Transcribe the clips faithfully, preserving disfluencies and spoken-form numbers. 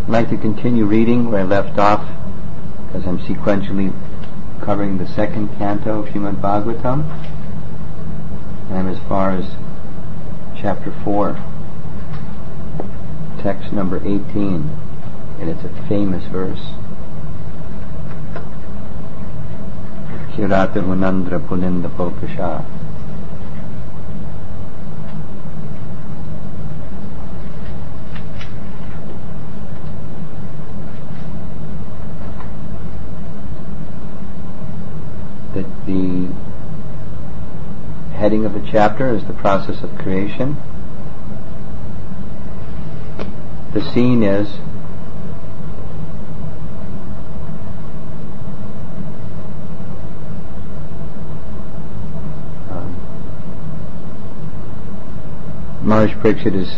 I'd like to continue reading where I left off, because I'm sequentially covering the second canto of Srimad Bhagavatam, and I'm as far as chapter four, text number eighteen, and it's a famous verse. Kirata Munandra Puninda Pokasha. That the heading of the chapter is the process of creation. The scene is um, Maharaj Parikshit is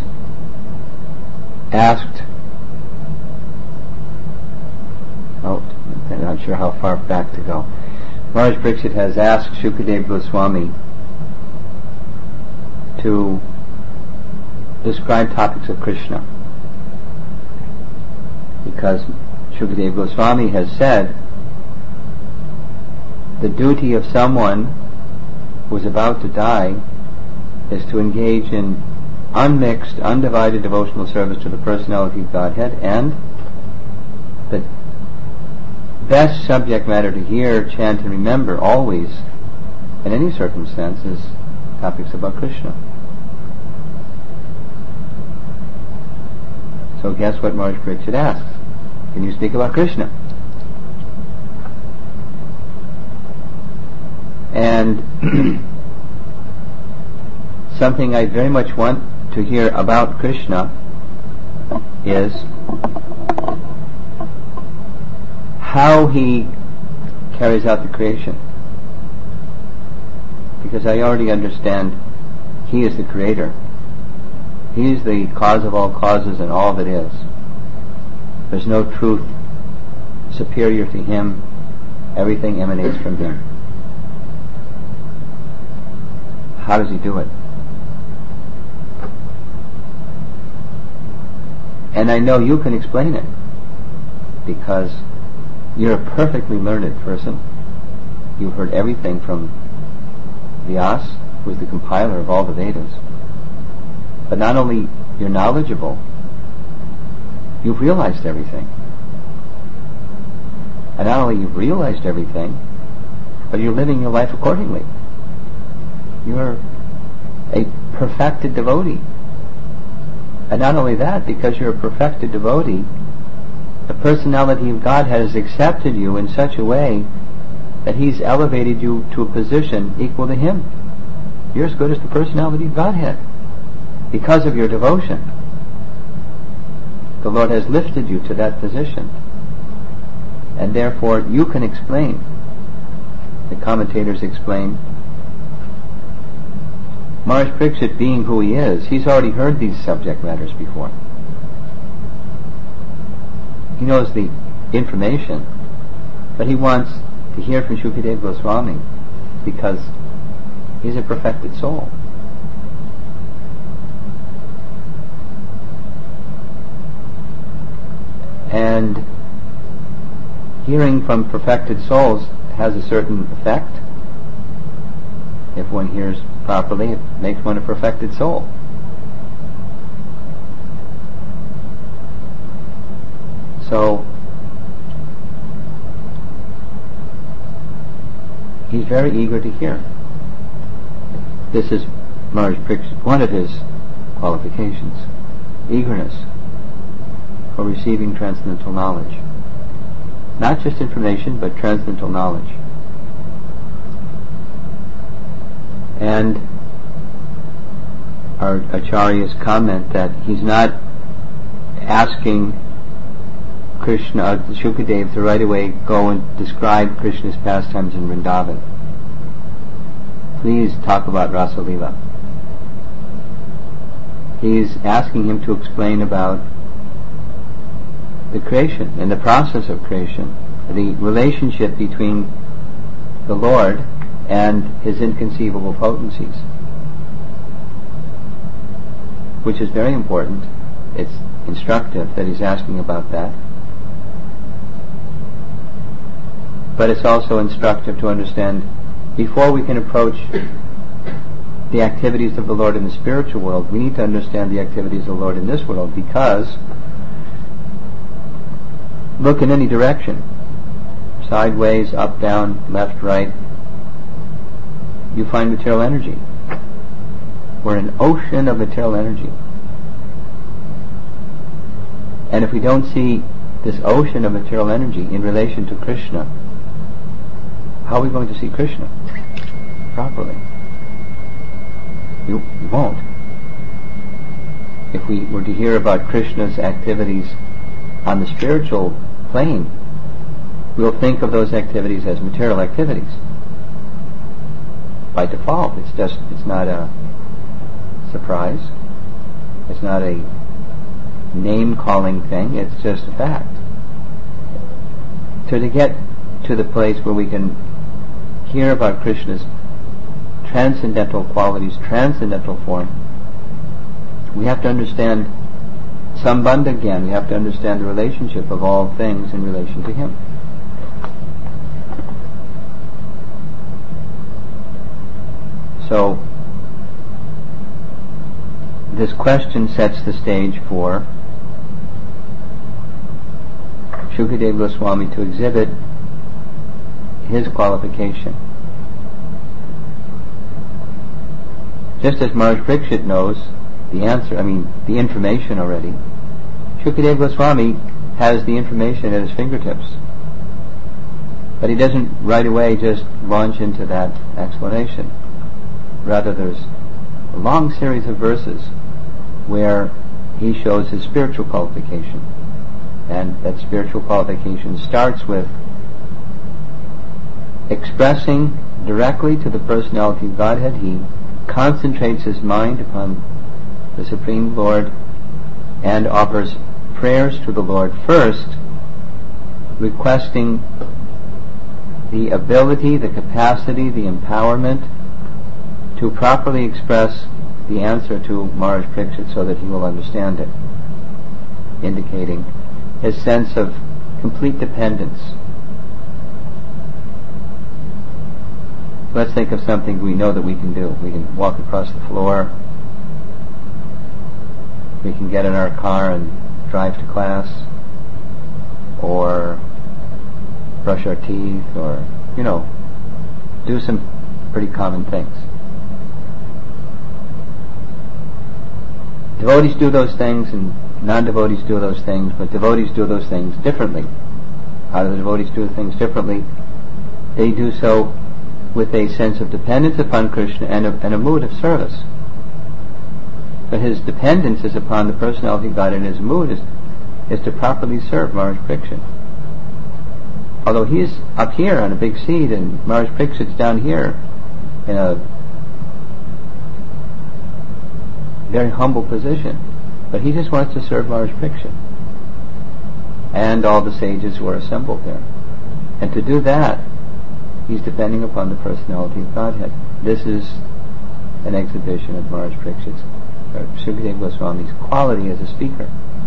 asked, oh, I'm not sure how far back to go. Maharaj Parikshit has asked Shukadeva Goswami to describe topics of Krishna, because Shukadeva Goswami has said the duty of someone who is about to die is to engage in unmixed, undivided devotional service to the personality of Godhead, and the best subject matter to hear, chant, and remember always, in any circumstance, is topics about Krishna. So guess what Maharaj Parikshit asks? Can you speak about Krishna? And something I very much want to hear about Krishna is how he carries out the creation. Because I already understand he is the creator. He is the cause of all causes and all that is. There's no truth superior to him. Everything emanates from him. How does he do it? And I know you can explain it, because you're a perfectly learned person. You've heard everything from Vyas, who is the compiler of all the Vedas. But not only you're knowledgeable, you've realized everything. And not only you've realized everything, but you're living your life accordingly. You're a perfected devotee. And not only that, because you're a perfected devotee, the personality of God has accepted you in such a way that He's elevated you to a position equal to Him. You're as good as the personality of Godhead because of your devotion. The Lord has lifted you to that position, and therefore you can explain. The commentators explain, Maharaj Parikshit, being who he is, he's already heard these subject matters before. He knows the information, but he wants to hear from Shukadeva Goswami because he's a perfected soul. And hearing from perfected souls has a certain effect. If one hears properly, it makes one a perfected soul. So he's very eager to hear. This is Maharaj Parikshit, one of his qualifications, eagerness for receiving transcendental knowledge. Not just information, but transcendental knowledge. And our acharyas comment that he's not asking Krishna, Shukadeva, to right away go and describe Krishna's pastimes in Vrindavan. Please talk about Rasa Leela. He's asking him to explain about the creation and the process of creation, the relationship between the Lord and His inconceivable potencies, which is very important it's instructive that he's asking about that. But it's also instructive to understand, before we can approach the activities of the Lord in the spiritual world, we need to understand the activities of the Lord in this world, because look in any direction, sideways, up, down, left, right, you find material energy. We're an ocean of material energy. And if we don't see this ocean of material energy in relation to Krishna, how are we going to see Krishna properly? You, you won't. If we were to hear about Krishna's activities on the spiritual plane, we'll think of those activities as material activities. By default, it's just, it's not a surprise. It's not a name-calling thing. It's just a fact. So to get to the place where we can hear about Krishna's transcendental qualities, transcendental form, we have to understand Sambandha Gyan. We have to understand the relationship of all things in relation to Him. So, this question sets the stage for Shukadeva Goswami to exhibit his qualification. Just as Maharaj Parikshit knows the answer, I mean the information already, Shukadeva Goswami has the information at his fingertips. But he doesn't right away just launch into that explanation. Rather, there's a long series of verses where he shows his spiritual qualification. And that spiritual qualification starts with expressing directly to the personality of Godhead. He concentrates his mind upon the Supreme Lord and offers prayers to the Lord first, requesting the ability, the capacity, the empowerment to properly express the answer to Maharaj Parikshit so that he will understand it, indicating his sense of complete dependence. Let's think of something we know that we can do. We can walk across the floor. We can get in our car and drive to class, or brush our teeth, or, you know, do some pretty common things. Devotees do those things and non-devotees do those things, but devotees do those things differently. How do the devotees do things differently? They do so with a sense of dependence upon Krishna and a, and a mood of service. But his dependence is upon the personality of God, and his mood is, is to properly serve Maharaj Parikshit. Although he's up here on a big seat and Maharaj Parikshit's down here in a very humble position, but he just wants to serve Maharaj Parikshit and all the sages who are assembled there. And to do that, he's depending upon the personality of Godhead. This is an exhibition of Maharaj Parikshit's, or Shukadeva Goswami's quality as a speaker.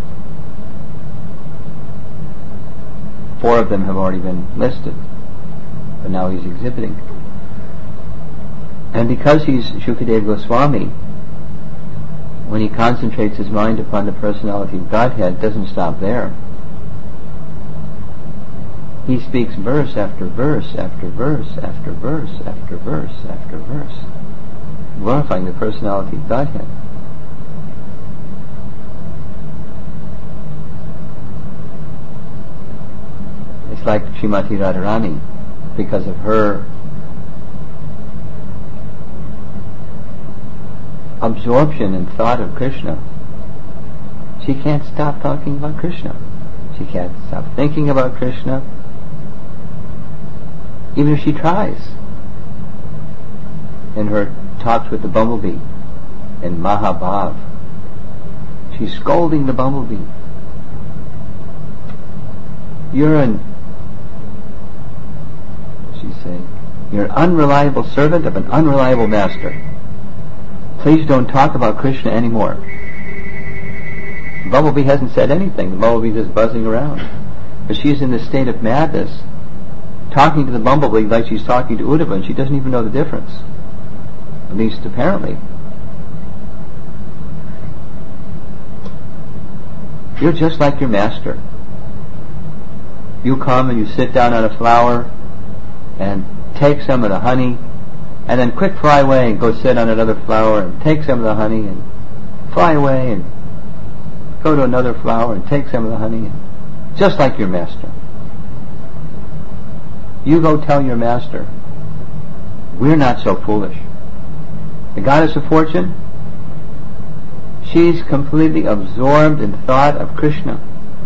Four of them have already been listed, but now he's exhibiting. And because he's Shukadeva Goswami, when he concentrates his mind upon the personality of Godhead, doesn't stop there. He speaks verse after verse after verse after verse after verse after verse, glorifying the personality of Godhead. It's like Srimati Radharani, because of her absorption and thought of Krishna, she can't stop talking about Krishna. She can't stop thinking about Krishna, even if she tries. In her talks with the bumblebee in Mahabhav, she's scolding the bumblebee. You're an, she's saying, you're an unreliable servant of an unreliable master. Please don't talk about Krishna anymore. The bumblebee hasn't said anything. The bumblebee's just buzzing around. But she's in this state of madness, talking to the bumblebee like she's talking to Uddhava, and she doesn't even know the difference. At least apparently. You're just like your master. You come and you sit down on a flower and take some of the honey, and then quick fly away and go sit on another flower and take some of the honey and fly away and go to another flower and take some of the honey, and just like your master. You go tell your master, we're not so foolish. The goddess of fortune, she's completely absorbed in thought of Krishna.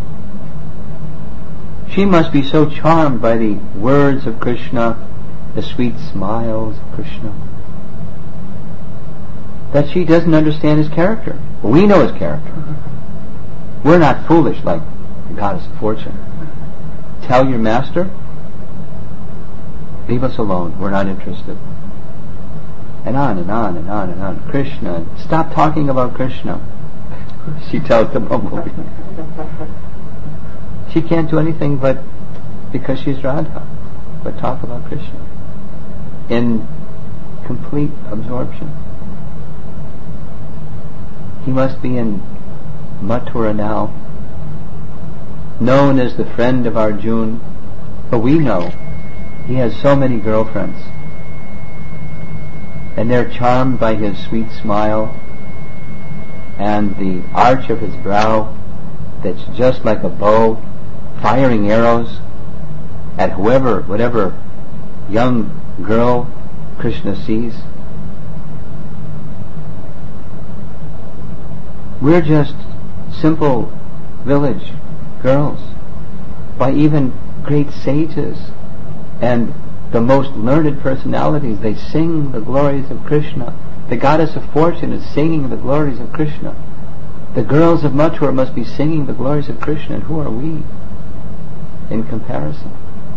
She must be so charmed by the words of Krishna, the sweet smiles of Krishna, that she doesn't understand his character. We know his character. We're not foolish like the goddess of fortune. Tell your master, leave us alone, we're not interested. And on and on and on and on. Krishna, stop talking about Krishna. She tells the bumblebee. She can't do anything but, because she's Radha, but talk about Krishna in complete absorption. He must be in Mathura now, known as the friend of Arjuna, but we know he has so many girlfriends, and they're charmed by his sweet smile and the arch of his brow that's just like a bow, firing arrows at whoever, whatever young girl Krishna sees. We're just simple village girls. By even great sages and the most learned personalities, they sing the glories of Krishna. The goddess of fortune is singing the glories of Krishna. The girls of Mathura must be singing the glories of Krishna, and who are we in comparison?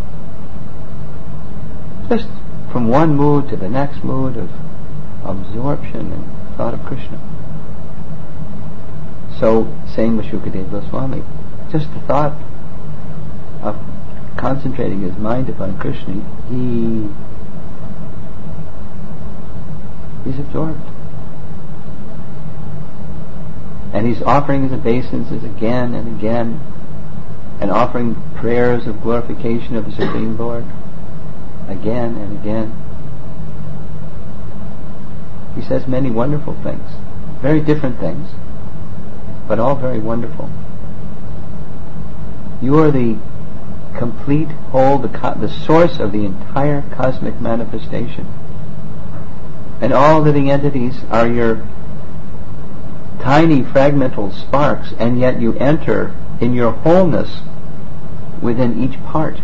Just from one mood to the next mood of absorption and thought of Krishna. So, saying with Shukadeva Goswami, just the thought of concentrating his mind upon Krishna, he he's absorbed. And he's offering his obeisances again and again, and offering prayers of glorification of the Supreme Lord again and again. He says many wonderful things, very different things, but all very wonderful. You are the complete whole, the, co- the source of the entire cosmic manifestation. And all living entities are your tiny fragmental sparks, and yet you enter in your wholeness within each part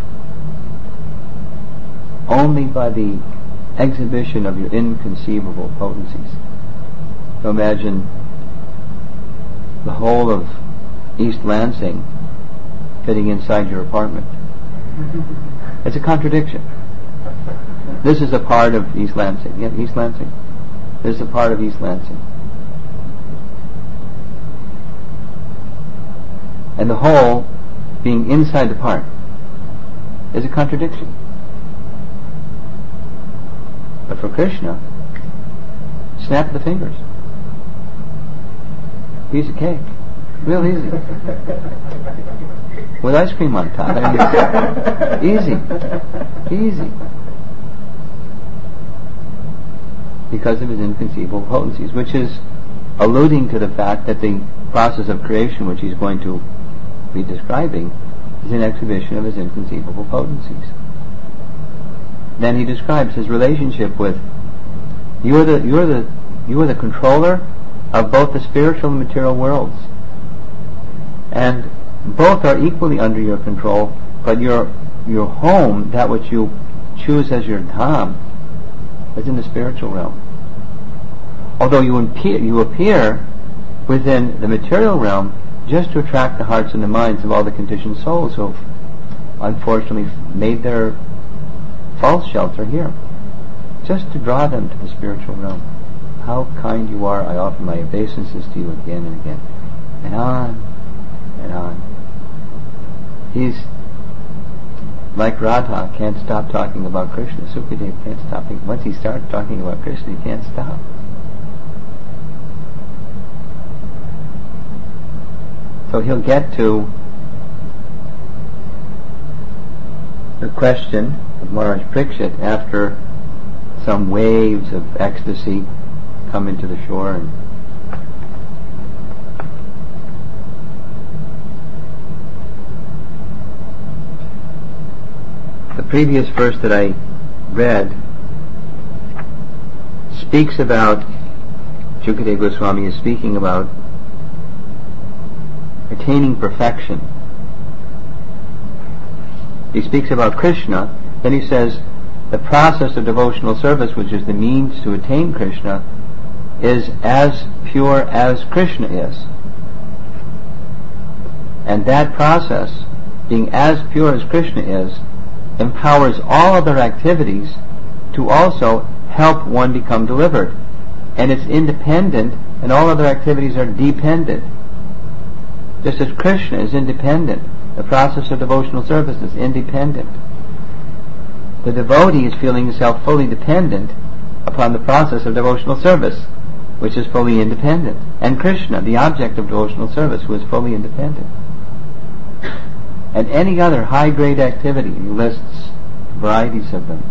only by the exhibition of your inconceivable potencies. So imagine the whole of East Lansing fitting inside your apartment. It's a contradiction. This is a part of East Lansing. Yeah, East Lansing. This is a part of East Lansing. And the whole being inside the part is a contradiction. But for Krishna, snap of the fingers. Piece of cake. Real easy. With ice cream on top. I mean, easy. Easy. Because of his inconceivable potencies, which is alluding to the fact that the process of creation, which he's going to be describing, is an exhibition of his inconceivable potencies. Then he describes his relationship with you are the you are the you are the controller of both the spiritual and material worlds, and both are equally under your control. But your your home, that which you choose as your dham, is in the spiritual realm. Although you appear, you appear within the material realm just to attract the hearts and the minds of all the conditioned souls who have unfortunately made their false shelter here, just to draw them to the spiritual realm. How kind you are, I offer my obeisances to you again and again. And on like Radha, can't stop talking about Krishna. Sukadeva can't stop. Once he starts talking about Krishna, he can't stop. So he'll get to the question of Maharaj Parikshit after some waves of ecstasy come into the shore, and the previous verse that I read speaks about, Shukadeva Goswami is speaking about attaining perfection. He speaks about Krishna, then he says the process of devotional service, which is the means to attain Krishna, is as pure as Krishna is. And that process, being as pure as Krishna is, empowers all other activities to also help one become delivered. And it's independent, and all other activities are dependent. Just as Krishna is independent, the process of devotional service is independent. The devotee is feeling himself fully dependent upon the process of devotional service, which is fully independent. And Krishna, the object of devotional service, who is fully independent. And any other high-grade activity, he lists varieties of them.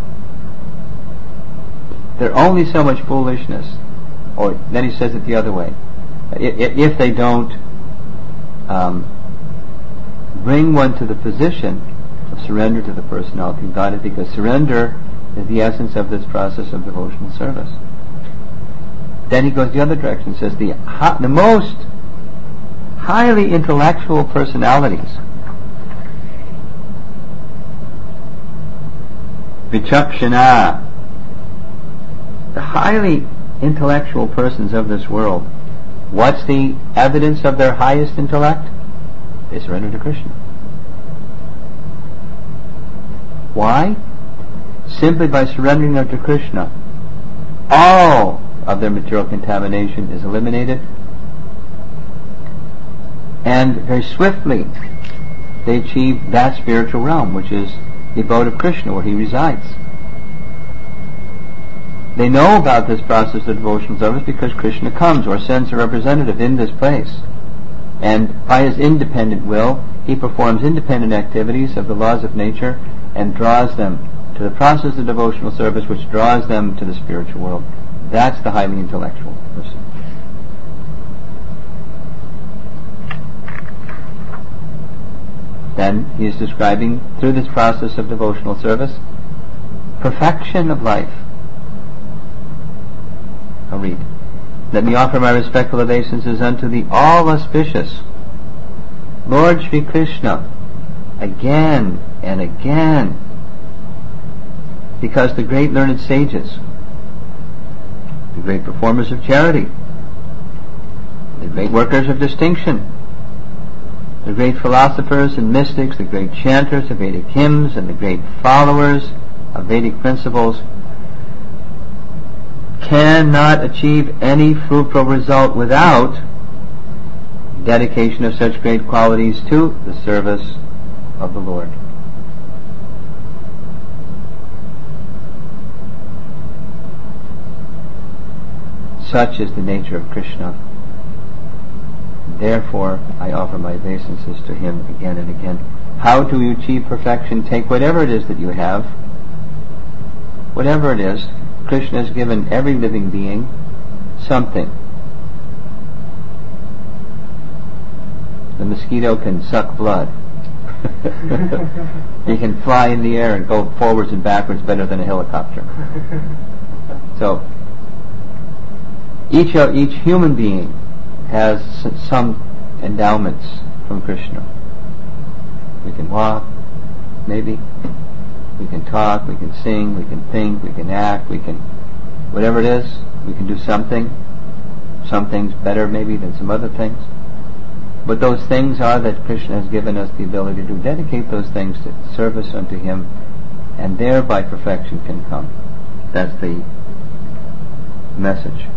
They're only so much foolishness, or then he says it the other way, if they don't um, bring one to the position of surrender to the personality of Godhead, because surrender is the essence of this process of devotional service. Then he goes the other direction and says the, the most highly intellectual personalities, Vichakshana, the highly intellectual persons of this world, what's the evidence of their highest intellect? They surrender to Krishna. Why? Simply by surrendering to Krishna, all of their material contamination is eliminated, and very swiftly they achieve that spiritual realm, which is the abode of Krishna, where he resides. They know about this process of devotional service because Krishna comes or sends a representative in this place, and by his independent will he performs independent activities of the laws of nature and draws them to the process of devotional service, which draws them to the spiritual world. That's the highly intellectual person. Then he is describing, through this process of devotional service, perfection of life. I'll read. Let me offer my respectful obeisances unto the all-auspicious Lord Sri Krishna again and again, because the great learned sages, the great performers of charity, the great workers of distinction, the great philosophers and mystics, the great chanters of Vedic hymns, and the great followers of Vedic principles cannot achieve any fruitful result without dedication of such great qualities to the service of the Lord. Such is the nature of Krishna. Therefore, I offer my obeisances to him again and again. How do you achieve perfection? Take whatever it is that you have, whatever it is. Krishna has given every living being something. The mosquito can suck blood. He can fly in the air and go forwards and backwards better than a helicopter. So, each uh, each human being has some endowments from Krishna. We can walk, maybe. We can talk, we can sing, we can think, we can act, we can, whatever it is, we can do something. Some things better maybe than some other things. But those things are that Krishna has given us the ability to dedicate those things to service unto him, and thereby perfection can come. That's the message.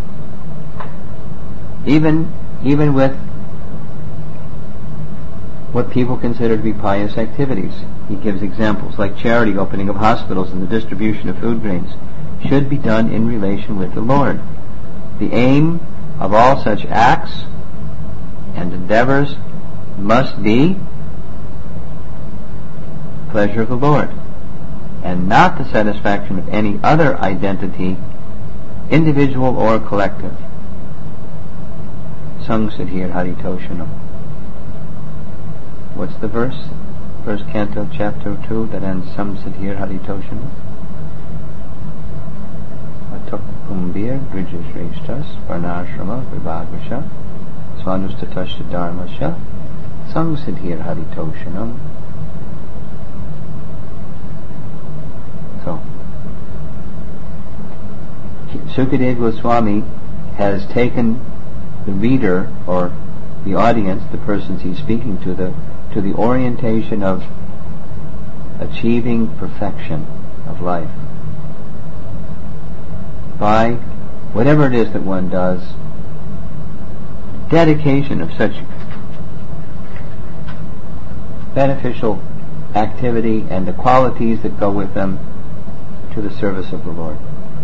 Even, even with what people consider to be pious activities. He gives examples like charity, opening of hospitals, and the distribution of food grains should be done in relation with the Lord. The aim of all such acts and endeavors must be pleasure of the Lord, and not the satisfaction of any other identity, individual or collective. Sangsiddhir Haritoshanam. What's the verse? First canto, chapter two, that ends Samsiddhir Haritoshanam. Atok Kumbir Brijashreshtas Varnashrama Vibhagvasha Swanustatasya Dharmasya Sangsiddhir Haritoshanam. So, Sukadeva Goswami has taken the reader, or the audience, the persons he's speaking to, the to the orientation of achieving perfection of life by whatever it is that one does, dedication of such beneficial activity and the qualities that go with them to the service of the Lord.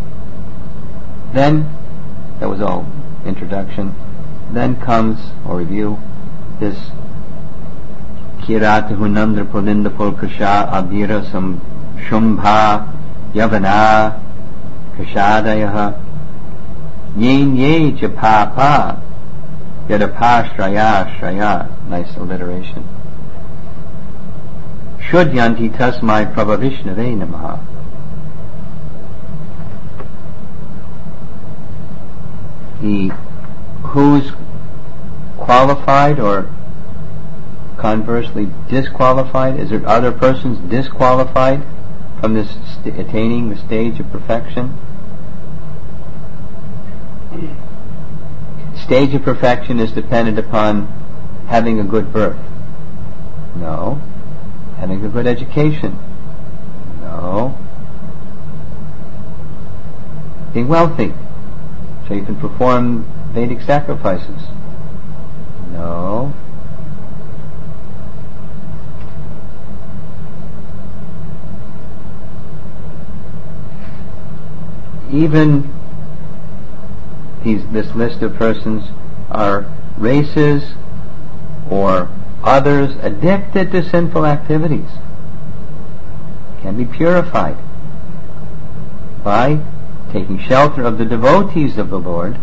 Then, that was all introduction, then comes, or review, this Kirata Hunandra Pulinda Pulkasha Abhira Sam Shumbha Yavana Kashadayaha Yin Ye Japapa Yadapa Shraya Shraya. Nice alliteration. Shudyanti Tasmai Prabhavishnave Namaha. The who's qualified or conversely disqualified? Is there other persons disqualified from this st- attaining the stage of perfection? Stage of perfection is dependent upon having a good birth. No. Having a good education. No. Being wealthy, so you can perform Vedic sacrifices. No. Even these, this list of persons are races or others addicted to sinful activities, can be purified by taking shelter of the devotees of the Lord,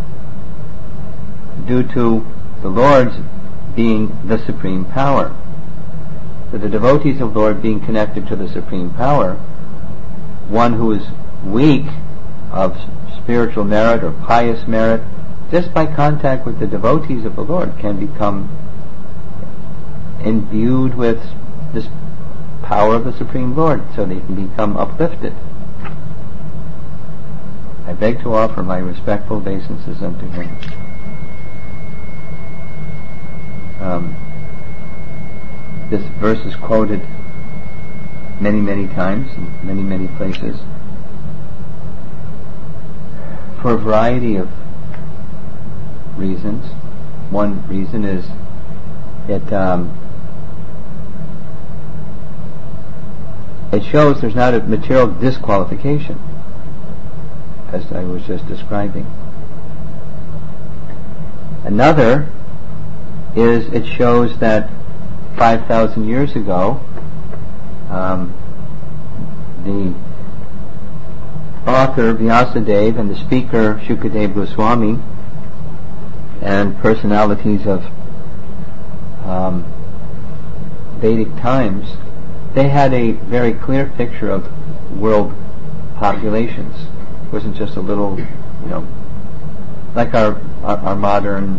due to the Lord's being the supreme power. For the devotees of the Lord being connected to the supreme power, one who is weak of spiritual merit or pious merit, just by contact with the devotees of the Lord, can become imbued with this power of the Supreme Lord, so they can become uplifted. I beg to offer my respectful obeisances unto him. Um, this verse is quoted many, many times in many, many places for a variety of reasons. One reason is it um, it shows there's not a material disqualification, as I was just describing. Another is it shows that five thousand years ago, um, the author Vyasadeva and the speaker Shukadeva Goswami and personalities of um, Vedic times, they had a very clear picture of world populations. It wasn't just a little, you know, like our our, our modern,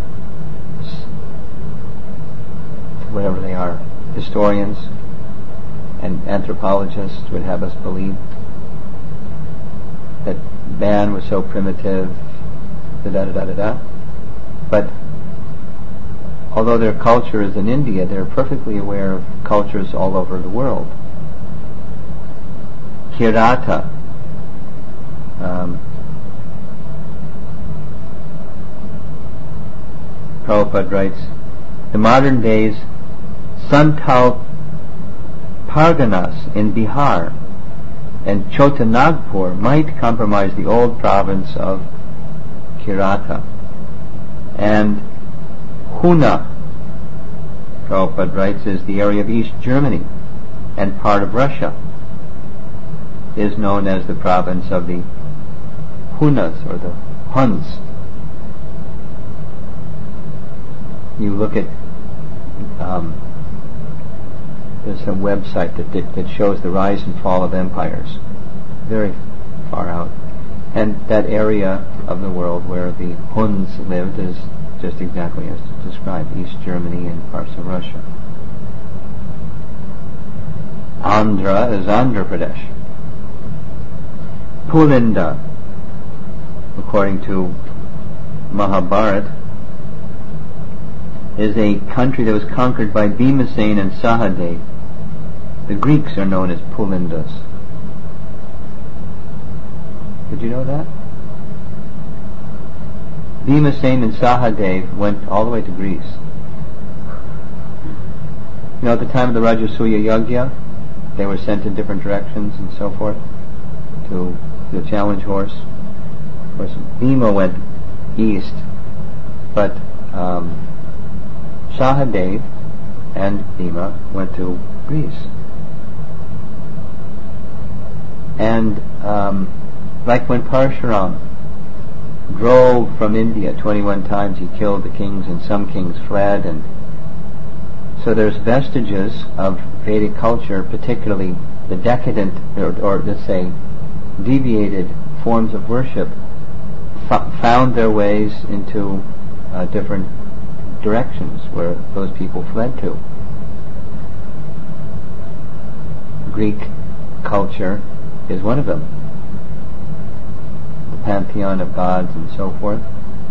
whatever they are, historians and anthropologists would have us believe that man was so primitive, da da da da da da. But although their culture is in India, they're perfectly aware of cultures all over the world. Kirata, um, Prabhupada writes, the modern days Santal Parganas in Bihar and Chotanagpur might comprise the old province of Kirata. And Huna, Prabhupada writes, is the area of East Germany and part of Russia, is known as the province of the Hunas or the Huns. You look at um, there's some website that, that that shows the rise and fall of empires, very far out, and that area of the world where the Huns lived is just exactly as described: East Germany and parts of Russia. Andhra is Andhra Pradesh. Pulinda, according to Mahabharata, is a country that was conquered by Bhimasena and Sahadev. The Greeks are known as Pulindas. Did you know that? Bhimasena and Sahadev went all the way to Greece. You know, at the time of the Rajasuya Yagya, they were sent in different directions and so forth to the challenge horse. Of course, Bhima went east, but um, Sahadev and Bhima went to Greece. And um, like when Parshuram drove from India twenty-one times, he killed the kings and some kings fled, and so there's vestiges of Vedic culture, particularly the decadent, or, or let's say deviated forms of worship, f- found their ways into uh, different directions where those people fled to. Greek culture is one of them. The pantheon of gods and so forth.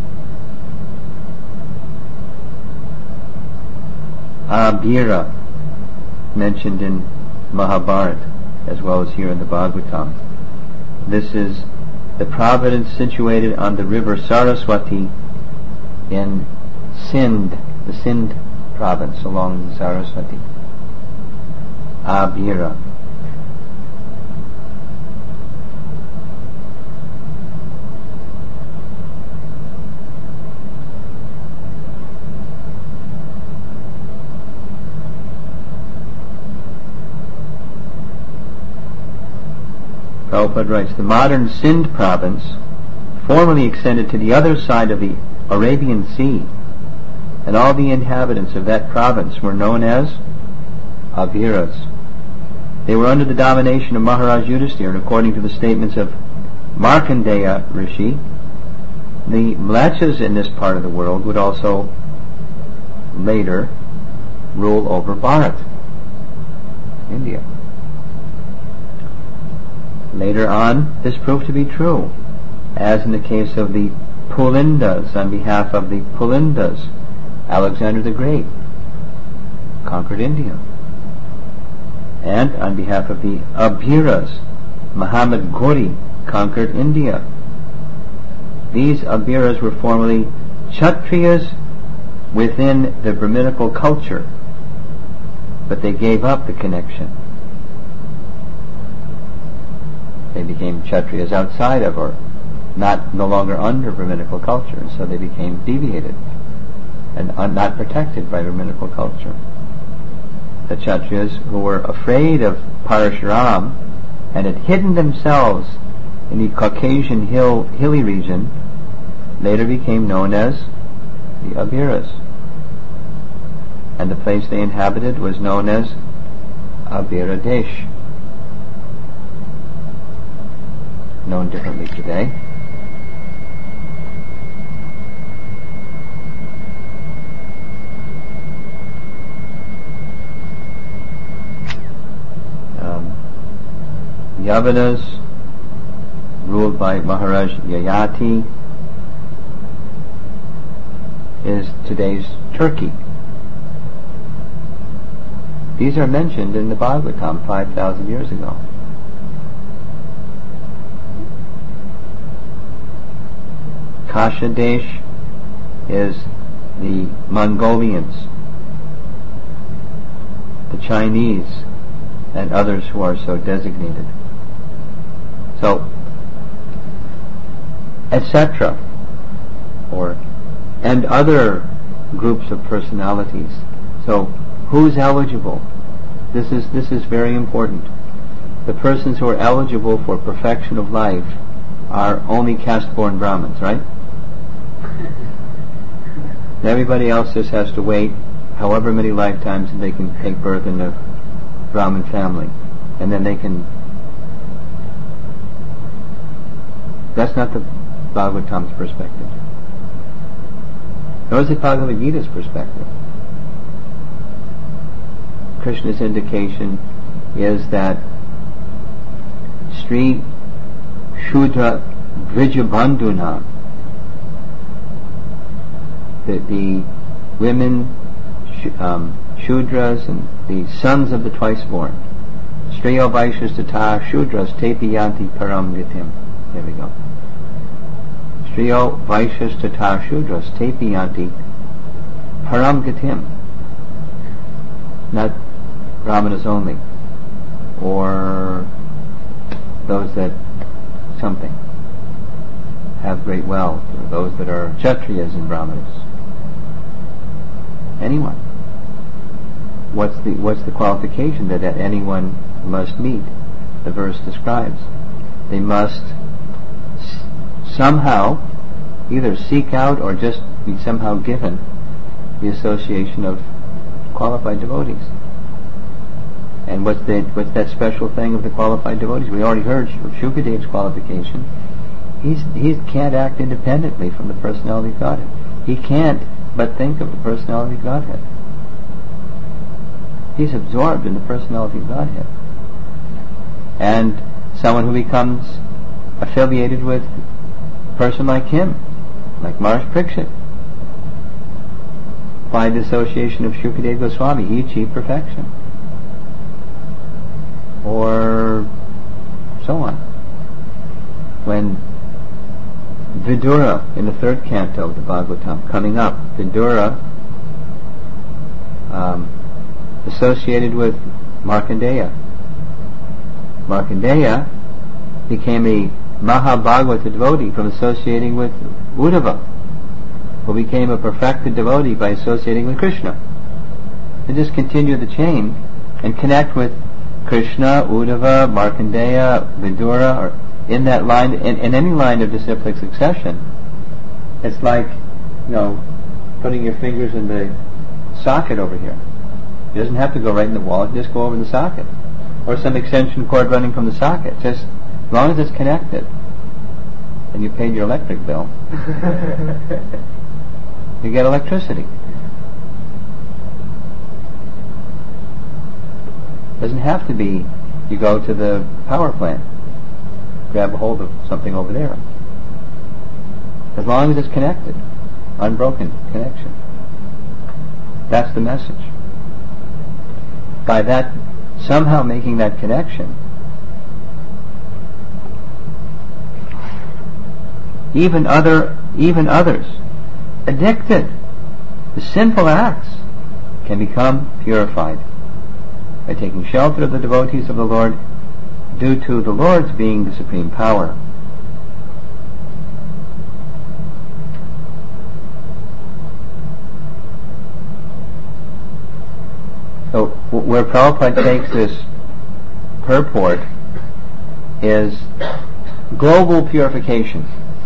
Abhira, mentioned in Mahabharata as well as here in the Bhagavatam. This is the province situated on the river Saraswati in Sindh, the Sindh province along the Saraswati. Abhira. Prabhupada writes, the modern Sindh province formerly extended to the other side of the Arabian Sea, and all the inhabitants of that province were known as Abhiras. They were under the domination of Maharaj Yudhisthira, and according to the statements of Markandeya Rishi, the Mlechas in this part of the world would also later rule over Bharat, India. Later on, this proved to be true, as in the case of the Pulindas. On behalf of the Pulindas, Alexander the Great conquered India. And on behalf of the Abhiras, Muhammad Ghori conquered India. These Abhiras were formerly Kshatriyas within the Brahminical culture, but they gave up the connection. They became Kshatriyas outside of, or not, no longer under Brahminical culture, so they became deviated and un- not protected by Brahminical culture. The Kshatriyas who were afraid of Parashuram and had hidden themselves in the Caucasian hill, hilly region later became known as the Abhiras. And the place they inhabited was known as Abhiradesh, known differently today. Um, Yavanas, ruled by Maharaj Yayati, is today's Turkey. These are mentioned in the Bhagavatam five thousand years ago. Kashadesh is the Mongolians. the Chinese, and others who are so designated. So, et cetera, or and other groups of personalities. So, who's eligible? This is this is very important. The persons who are eligible for perfection of life are only caste-born Brahmins, right? Everybody else just has to wait however many lifetimes and they can take birth in a Brahmin family, and then they can. That's not the Bhagavatam's perspective. Nor is it Bhagavad Gita's perspective. Krishna's indication is that Sri Shudra Vrijabandhuna, the, the women, um, Shudras, and the sons of the twice-born, Striyo Vaishyas Tata Shudras Tepi Yanti Param Gatim. There we go. Striyo Vaishyas Tata Shudras Tepi Yanti Param Gatim. Not Brahmanas only, or those that something have great wealth, or those that are Kshatriyas and Brahmanas. Anyone. What's the what's the qualification that, that anyone must meet? The verse describes. They must s- somehow either seek out or just be somehow given the association of qualified devotees. And what's the what's that special thing of the qualified devotees? We already heard of Shukadeva's qualification. He's he can't act independently from the personality of Godhead. He can't but think of the personality of Godhead. He's absorbed in the personality of Godhead. And someone who becomes affiliated with a person like him, like Maharaj Parikshit, by the association of Shukadeva Goswami, he achieved perfection. Or so on. When Vidura, in the third canto of the Bhagavatam, coming up, Vidura um, associated with Markandeya. Markandeya became a Mahabhagavata devotee from associating with Uddhava, who became a perfected devotee by associating with Krishna. And just continue the chain and connect with Krishna, Uddhava, Markandeya, Vidura, or in that line, in, in any line of disciplic succession. It's like, you know, putting your fingers in the socket over here. It doesn't have to go right in the wall, it just go over the socket. Or some extension cord running from the socket. Just as long as it's connected and you paid your electric bill, you get electricity. Doesn't have to be you go to the power plant, grab a hold of something over there. As long as it's connected, unbroken connection. That's the message. By that, somehow making that connection, even other, even others, addicted to sinful acts, can become purified by taking shelter of the devotees of the Lord, due to the Lord's being the supreme power. So where Prabhupada takes this purport is global purification.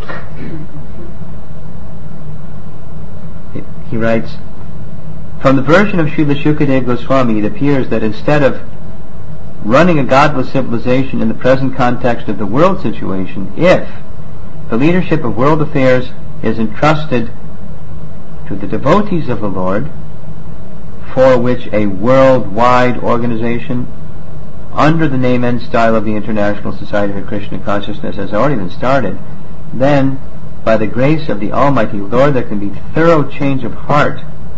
He writes, from the version of Srila Shukadeva Goswami, it appears that instead of running a godless civilization in the present context of the world situation, if the leadership of world affairs is entrusted to the devotees of the Lord, for which a worldwide organization under the name and style of the International Society for Krishna Consciousness has already been started, then by the grace of the Almighty Lord there can be thorough change of heart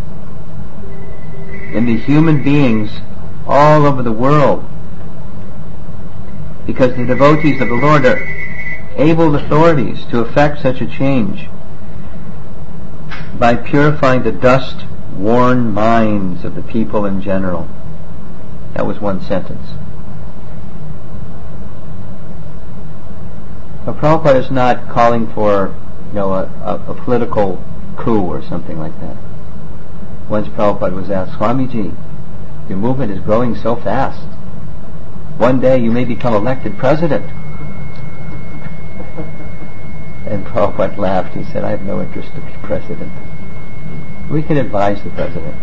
in the human beings all over the world, because the devotees of the Lord are able authorities to effect such a change by purifying the dust-worn minds of the people in general. That was one sentence. But Prabhupada is not calling for, you know, a, a, a political coup or something like that. Once Prabhupada was asked, Swamiji, your movement is growing so fast. One day you may become elected president. And Prabhupada laughed. He said, I have no interest to be president. We can advise the president.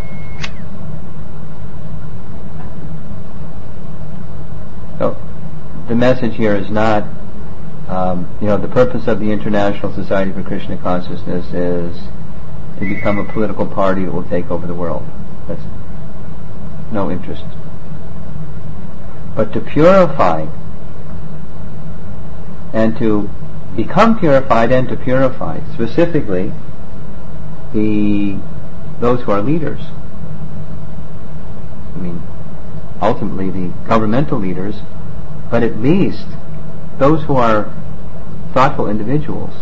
So, the message here is not, um, you know, the purpose of the International Society for Krishna Consciousness is to become a political party that will take over the world. That's no interest. But to purify and to become purified and to purify, specifically the those who are leaders. I mean, ultimately the governmental leaders, but at least those who are thoughtful individuals.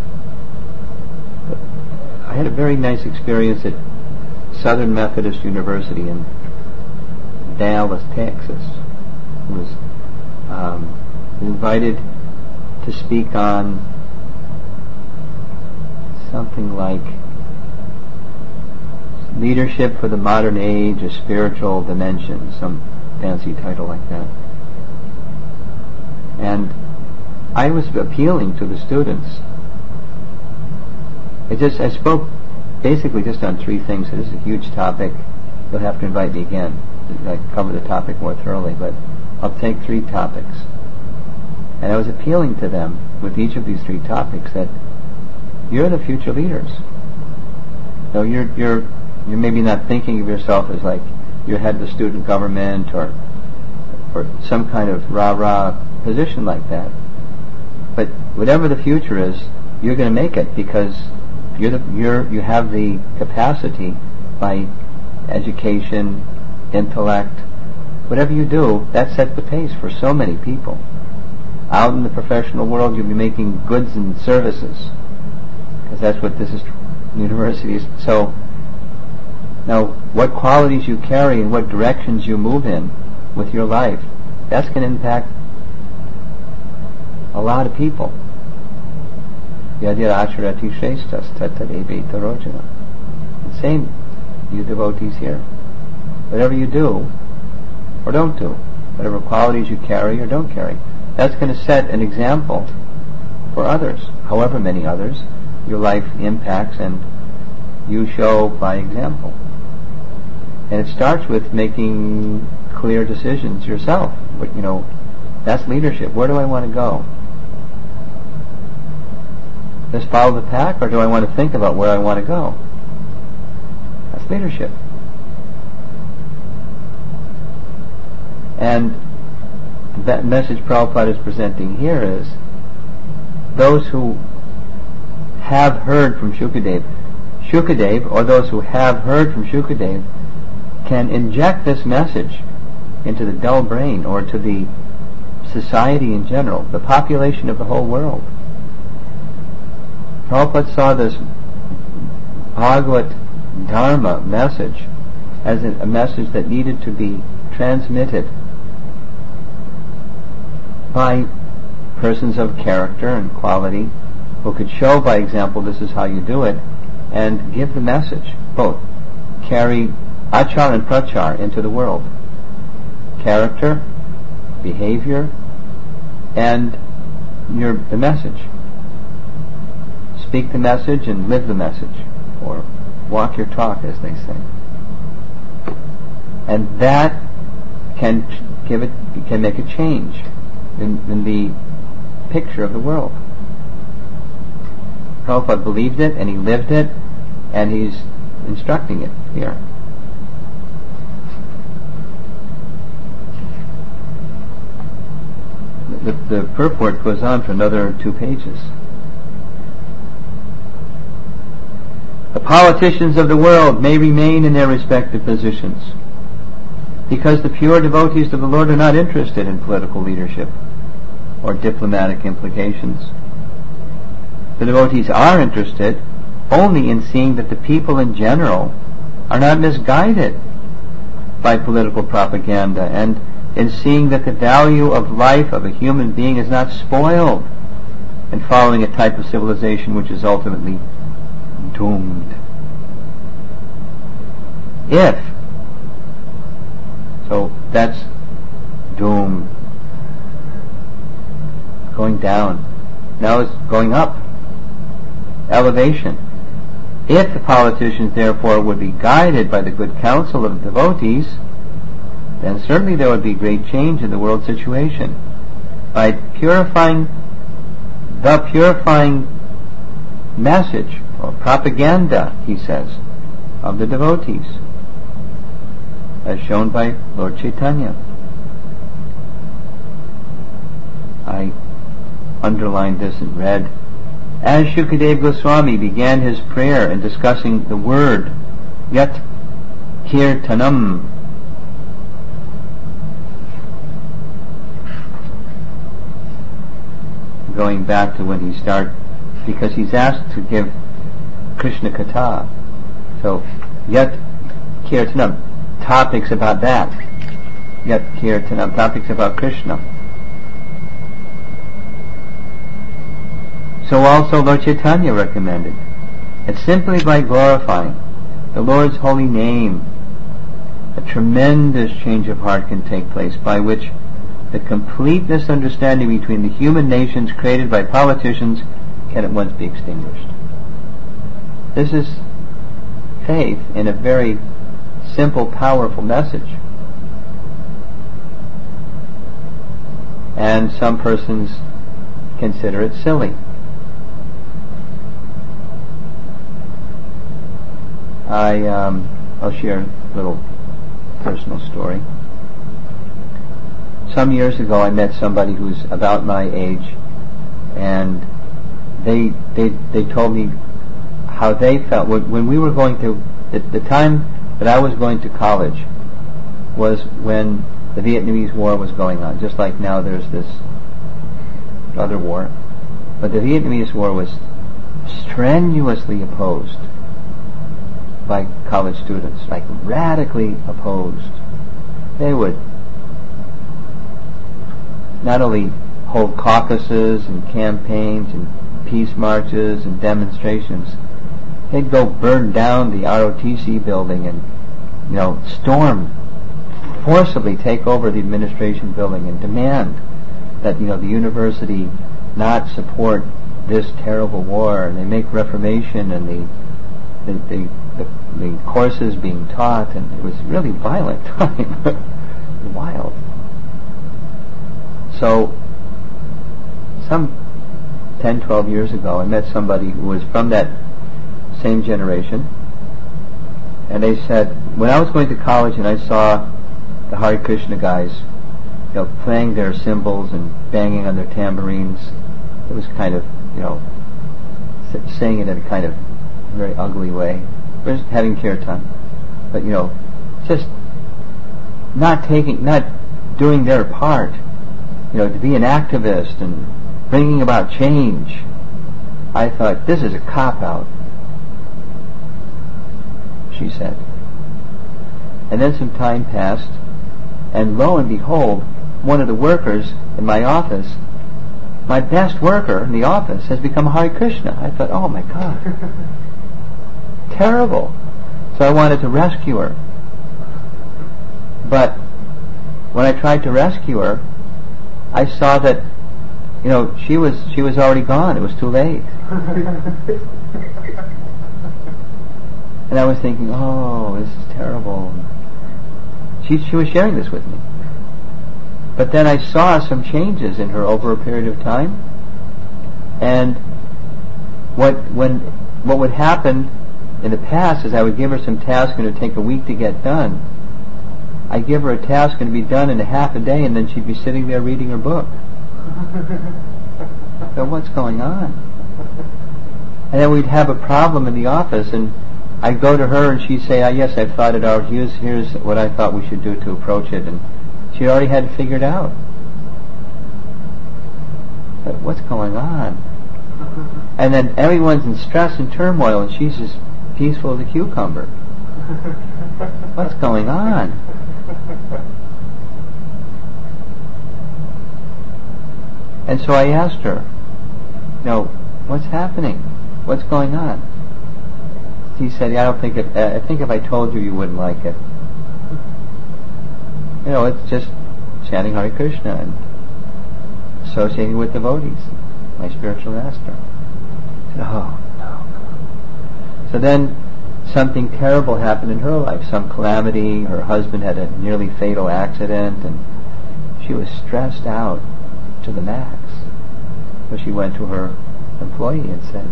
I had a very nice experience at Southern Methodist University in Dallas, Texas. I was um, invited to speak on something like Leadership for the Modern Age, a Spiritual Dimension, some fancy title like that. And I was appealing to the students. It just I spoke basically just on three things. So this is a huge topic. You'll have to invite me again to cover the topic more thoroughly, but I'll take three topics. And I was appealing to them with each of these three topics that you're the future leaders. So you're you're you're maybe not thinking of yourself as like you're head of the student government or or some kind of rah-rah position like that. But whatever the future is, you're going to make it because you're the, you're you have the capacity by education, intellect, whatever you do, that sets the pace for so many people. Out in the professional world, you'll be making goods and services, because that's what this is, universities. So, now, what qualities you carry and what directions you move in with your life, that's going to impact a lot of people. Yadira acharati shreshtas tatadebe tarojana. The same, you devotees here. Whatever you do, or don't do, whatever qualities you carry or don't carry, that's going to set an example for others, however many others your life impacts, and you show by example. And it starts with making clear decisions yourself. But, you know, that's leadership. Where do I want to go? Just follow the pack, or do I want to think about where I want to go? That's leadership. And that message Prabhupada is presenting here is those who have heard from Shukadev, Shukadev, or those who have heard from Shukadev, can inject this message into the dull brain or to the society in general, the population of the whole world. Prabhupada saw this Bhagavad Dharma message as a, a message that needed to be transmitted by persons of character and quality who could show by example this is how you do it, and give the message, both carry achar and prachar into the world. Character, behavior, and your the message. Speak the message and live the message, or walk your talk, as they say. And that can give it can make a change in, in the picture of the world. Prabhupada believed it, and he lived it, and he's instructing it here. The, the purport goes on for another two pages. The politicians of the world may remain in their respective positions, because the pure devotees of the Lord are not interested in political leadership or diplomatic implications. The devotees are interested only in seeing that the people in general are not misguided by political propaganda, and in seeing that the value of life of a human being is not spoiled, and following a type of civilization which is ultimately doomed. If, so that's doomed. Going down. Now it's going up. Elevation. If the politicians therefore would be guided by the good counsel of the devotees, then certainly there would be great change in the world situation. By purifying the purifying message or propaganda, he says, of the devotees, as shown by Lord Chaitanya. I underlined this in red. As Shukadeva Goswami began his prayer in discussing the word Yat Kirtanam, going back to when he started, because he's asked to give Krishna Katha. So, Yat Kirtanam, topics about that. Yat Kirtanam, topics about Krishna. So also Lord Chaitanya recommended that simply by glorifying the Lord's holy name, a tremendous change of heart can take place, by which the complete misunderstanding between the human nations created by politicians can at once be extinguished. This is faith in a very simple, powerful message. And some persons consider it silly. I, um, I'll share a little personal story. Some years ago I met somebody who's about my age, and they they they told me how they felt when, when we were going to, the, the time that I was going to college was when the Vietnamese War was going on, just like now there's this other war. But the Vietnamese War was strenuously opposed by college students, like radically opposed. They would not only hold caucuses and campaigns and peace marches and demonstrations, they'd go burn down the R O T C building and, you know, storm, forcibly take over the administration building and demand that, you know, the university not support this terrible war, and they make reformation and the the, the The, the courses being taught, and it was really violent time. Wild. So, some ten, twelve years ago, I met somebody who was from that same generation, and they said, when I was going to college and I saw the Hare Krishna guys, you know, playing their cymbals and banging on their tambourines, it was kind of, you know, saying it in a kind of very ugly way. We're just having kirtan, but, you know, just not taking, not doing their part, you know, to be an activist and bringing about change. I thought, this is a cop-out, she said. And then some time passed, and lo and behold, one of the workers in my office, my best worker in the office, has become Hare Krishna. I thought, oh my God. Terrible. So I wanted to rescue her. But when I tried to rescue her, I saw that, you know, she was she was already gone. It was too late. And I was thinking, oh, this is terrible. She she was sharing this with me. But then I saw some changes in her over a period of time. And what when what would happen in the past is I would give her some task and it would take a week to get done. I'd give her a task and it would be done in a half a day, and then she'd be sitting there reading her book. So what's going on? And then we'd have a problem in the office, and I'd go to her and she'd say, ah, yes, I've thought it out. Here's, here's what I thought we should do to approach it. And she already had it figured out. But what's going on? And then everyone's in stress and turmoil, and she's just peaceful as a cucumber. What's going on? And so I asked her, you know, what's happening? What's going on? He said, yeah, I don't think it, I think if I told you, you wouldn't like it. You know, it's just chanting Hare Krishna and associating with devotees, my spiritual master. I said, oh, no. So then something terrible happened in her life, some calamity. Her husband had a nearly fatal accident, and she was stressed out to the max. So she went to her employee and said,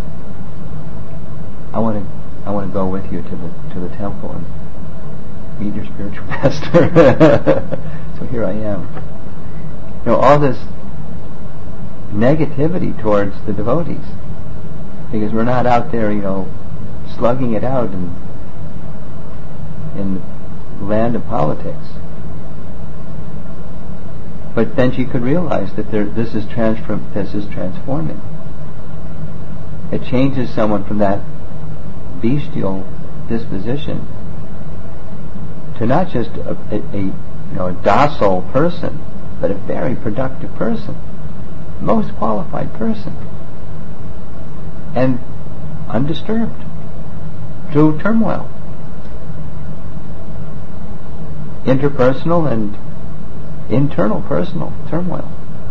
I want to I want to go with you to the to the temple and meet your spiritual master. So here I am. You know, all this negativity towards the devotees, because we're not out there, you know, slugging it out in in the land of politics. But then she could realize that there, this is transform, this is transforming. It changes someone from that bestial disposition to not just a, a, a you know a docile person, but a very productive person, most qualified person, and undisturbed through turmoil, interpersonal and internal personal turmoil.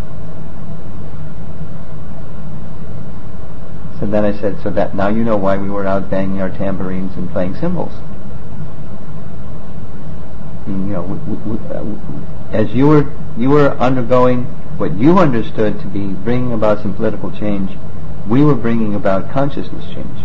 So then I said, so that now you know why we were out banging our tambourines and playing cymbals. You know, we, we, uh, as you were you were undergoing what you understood to be bringing about some political change, we were bringing about consciousness change.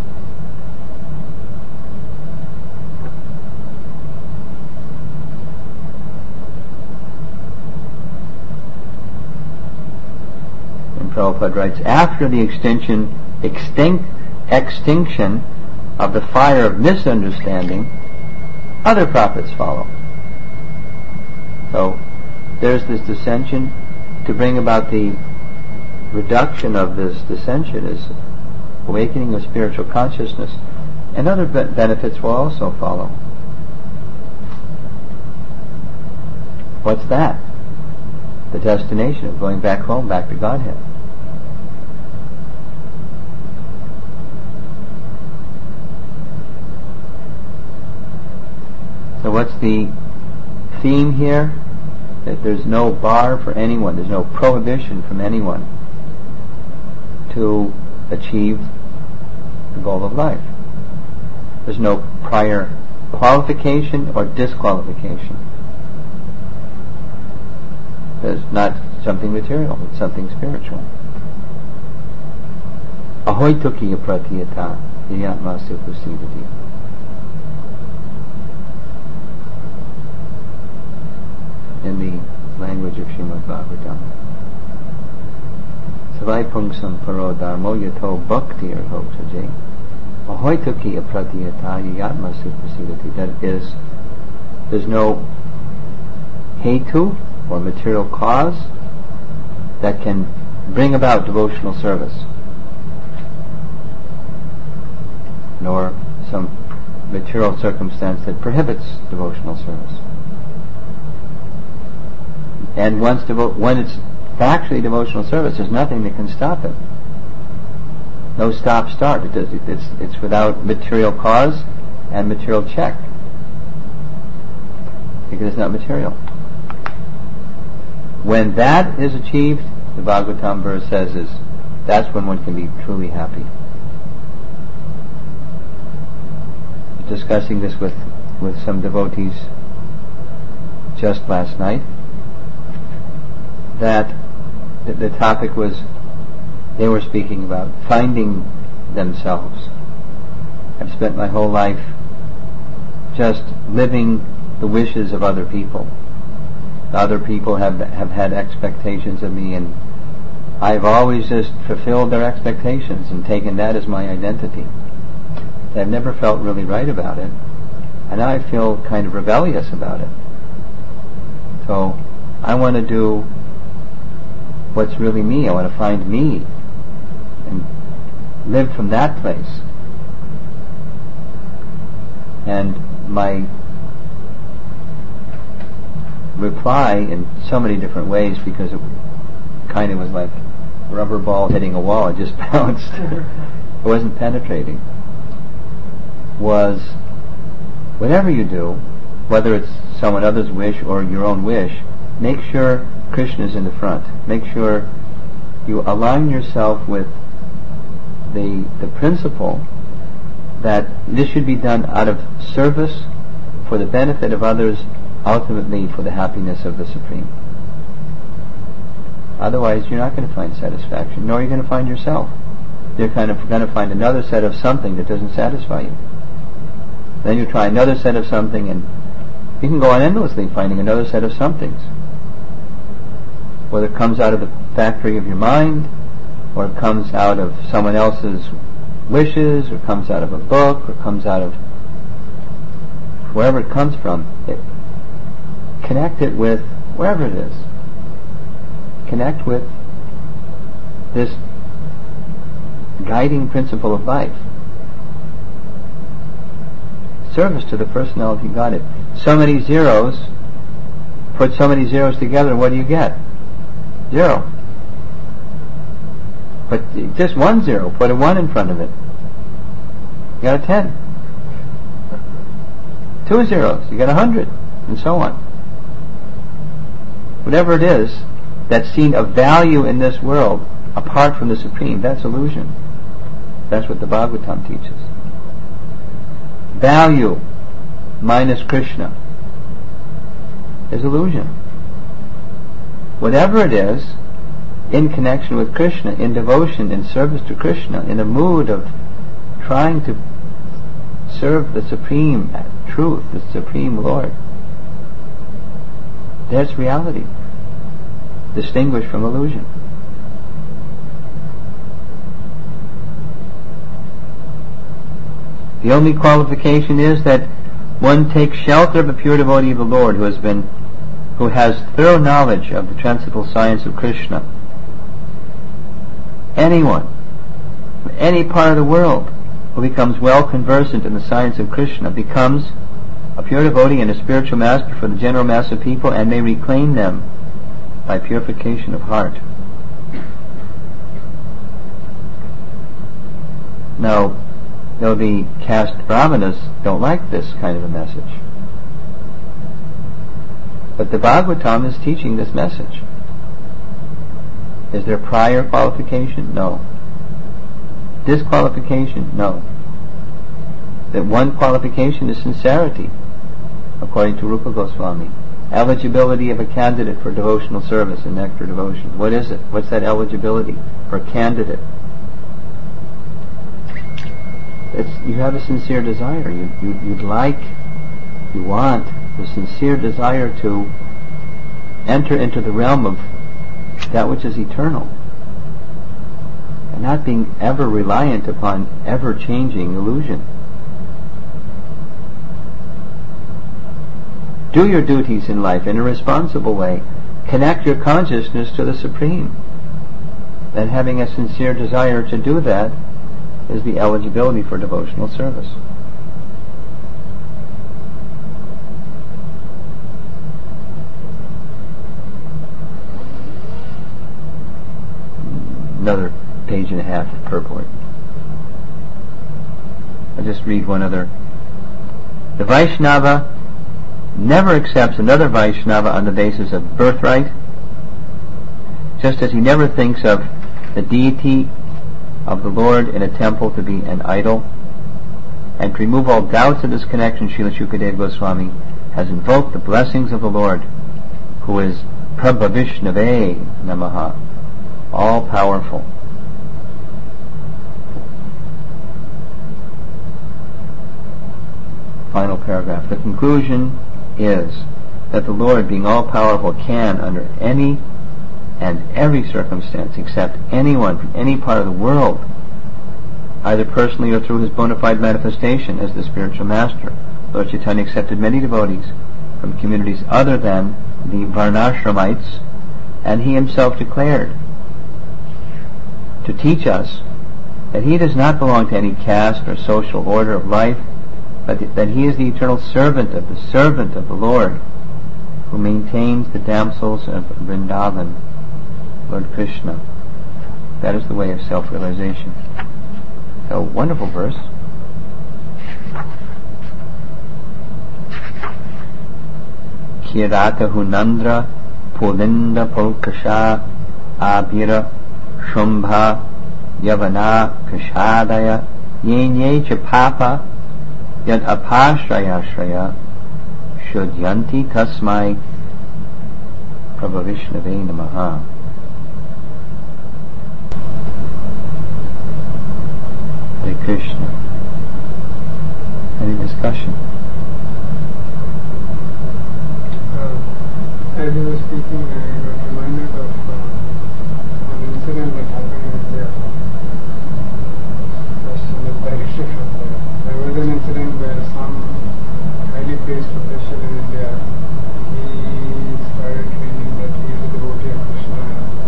And Prabhupada writes, after the extinction, extinct, extinction of the fire of misunderstanding, other prophets follow. So there's this dissension. To bring about the reduction of this dissension is awakening of spiritual consciousness, and other be- benefits will also follow. What's that? The destination of going back home, back to Godhead. So what's the theme here? That there's no bar for anyone, there's no prohibition from anyone to achieve the goal of life. There's no prior qualification or disqualification. There's not something material, it's something spiritual. Ahoy tukiya pratyata yatma suprasidati. In the language of Srimad Bhagavatam. Savai pungsam paro dharmo yato bhakti arho taje. Ahoy tukiya pratyata yatma suprasidati. That is, there's no hetu or material cause that can bring about devotional service, nor some material circumstance that prohibits devotional service. And once devo- when it's actually devotional service, there's nothing that can stop it. No stop-start. It does, it's, it's without material cause and material check, because it's not material. When that is achieved, the Bhagavatam verse says, is that's when one can be truly happy. Discussing this with, with some devotees just last night, that the, the topic was, they were speaking about finding themselves. I've spent my whole life just living the wishes of other people. Other people have have had expectations of me, and I've always just fulfilled their expectations and taken that as my identity. I've never felt really right about it, and now I feel kind of rebellious about it. So I want to do what's really me. I want to find me and live from that place. And my reply, in so many different ways, because it kind of was like a rubber ball hitting a wall. It just bounced. It wasn't penetrating. Was whatever you do, whether it's someone else's wish or your own wish, make sure Krishna is in the front. Make sure you align yourself with the the principle that this should be done out of service for the benefit of others, ultimately for the happiness of the Supreme. Otherwise, you're not going to find satisfaction, nor are you going to find yourself. You're kind of going to find another set of something that doesn't satisfy you. Then you try another set of something, and you can go on endlessly finding another set of somethings. Whether it comes out of the factory of your mind, or it comes out of someone else's wishes, or comes out of a book, or comes out of wherever it comes from. It, connect it with wherever it is. Connect with this guiding principle of life. Service to the personality God. It. So many zeros, put so many zeros together, what do you get? Zero. But just one zero, put a one in front of it. You got a ten. Two zeros, you got a hundred, and so on. Whatever it is that's seen of value in this world, apart from the Supreme, that's illusion. That's what the Bhagavatam teaches. Value minus Krishna is illusion. Whatever it is, in connection with Krishna, in devotion, in service to Krishna, in a mood of trying to serve the Supreme Truth, the Supreme Lord, that's reality, distinguished from illusion. The only qualification is that one takes shelter of a pure devotee of the Lord who has been, who has thorough knowledge of the transcendental science of Krishna. Anyone, from any part of the world, who becomes well conversant in the science of Krishna becomes a pure devotee and a spiritual master for the general mass of people, and may reclaim them by purification of heart. Now, though the caste brahmanas don't like this kind of a message, but the Bhagavatam is teaching this message. Is there prior qualification? No. Disqualification? No. That one qualification is sincerity, according to Rupa Goswami. Eligibility of a candidate for devotional service in nectar devotion. What is it? What's that eligibility for a candidate? It's, you have a sincere desire. You, you, you'd like, you want the sincere desire to enter into the realm of that which is eternal, and not being ever reliant upon ever-changing illusion. Do your duties in life in a responsible way. Connect your consciousness to the Supreme. And having a sincere desire to do that is the eligibility for devotional service. Another page and a half of purport. I'll just read one other. The Vaishnava never accepts another Vaishnava on the basis of birthright, just as he never thinks of the deity of the Lord in a temple to be an idol. And to remove all doubts of this connection, Srila Shukadeva Goswami has invoked the blessings of the Lord, who is Prabhavishnave Namaha, all-powerful. Final paragraph. The conclusion is that the Lord, being all-powerful, can, under any and every circumstance, accept anyone from any part of the world, either personally or through his bona fide manifestation as the spiritual master. Lord Chaitanya accepted many devotees from communities other than the Varnashramites, and he himself declared to teach us that he does not belong to any caste or social order of life, but that he is the eternal servant of the servant of the Lord, who maintains the damsels of Vrindavan. Lord Krishna. That is the way of self-realization. So, wonderful verse. Kirata Hunandra Pulinda Polkasha Abhira Shumbha Yavana Kashadaya Yenye Chapapa Yad Apashraya Shraya Shudyanti Tasmai Prabhavishnave Namaha. Hare Krishna. Any discussion? As you were speaking, I got reminded of uh, an incident that happened in India. Question is directly from there. There was an incident where some highly placed official in India, he started claiming that he is a devotee of Krishna.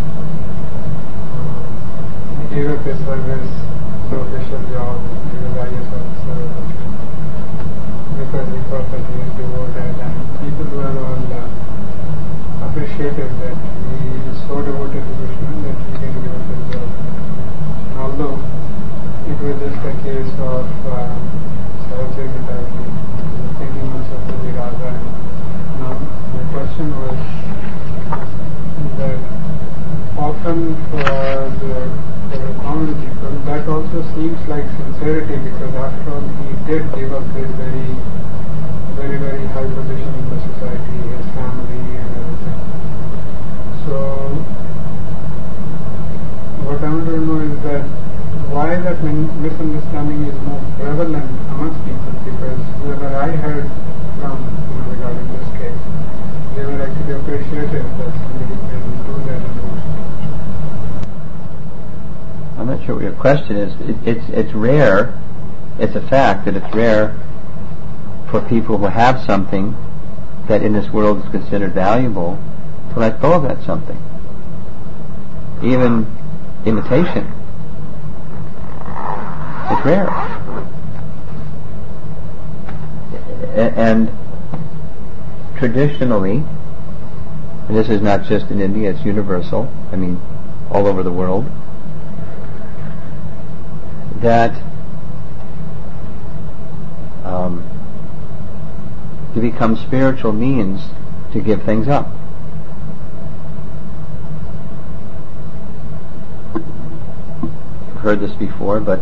Uh, he gave up his service, the official job, he was I A S officer, because he thought that he is devoted, and people were all uh, appreciative that he is so devoted to Krishna that he can give up his job. And although it was just a case of uh, self-exaltation, thinking also of the Radha. And now my question was that often for the, for the common people that also seems like sincerity, because after all he did give up his very, very, very high position in the society, his family and everything. So, what I want to know is that why that misunderstanding is more prevalent amongst people, because whoever I heard from, you know, regarding this case, they were actually appreciative that somebody can do that in those things. I'm not sure what your question is. It, it's it's rare. It's a fact that it's rare for people who have something that in this world is considered valuable to let go of that something. Even imitation. It's rare. And traditionally, and this is not just in India, it's universal, I mean all over the world, that um, to become spiritual means to give things up. You've heard this before, but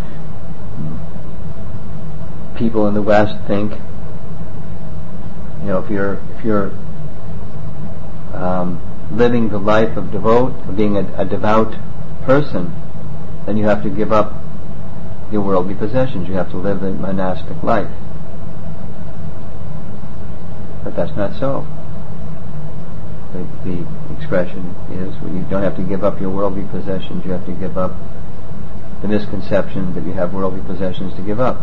people in the West think, you know, if you're if you're um, living the life of devote, of being a, a devout person, then you have to give up your worldly possessions. You have to live the monastic life. But that's not so. The, the expression is, well, you don't have to give up your worldly possessions. You have to give up the misconception that you have worldly possessions to give up,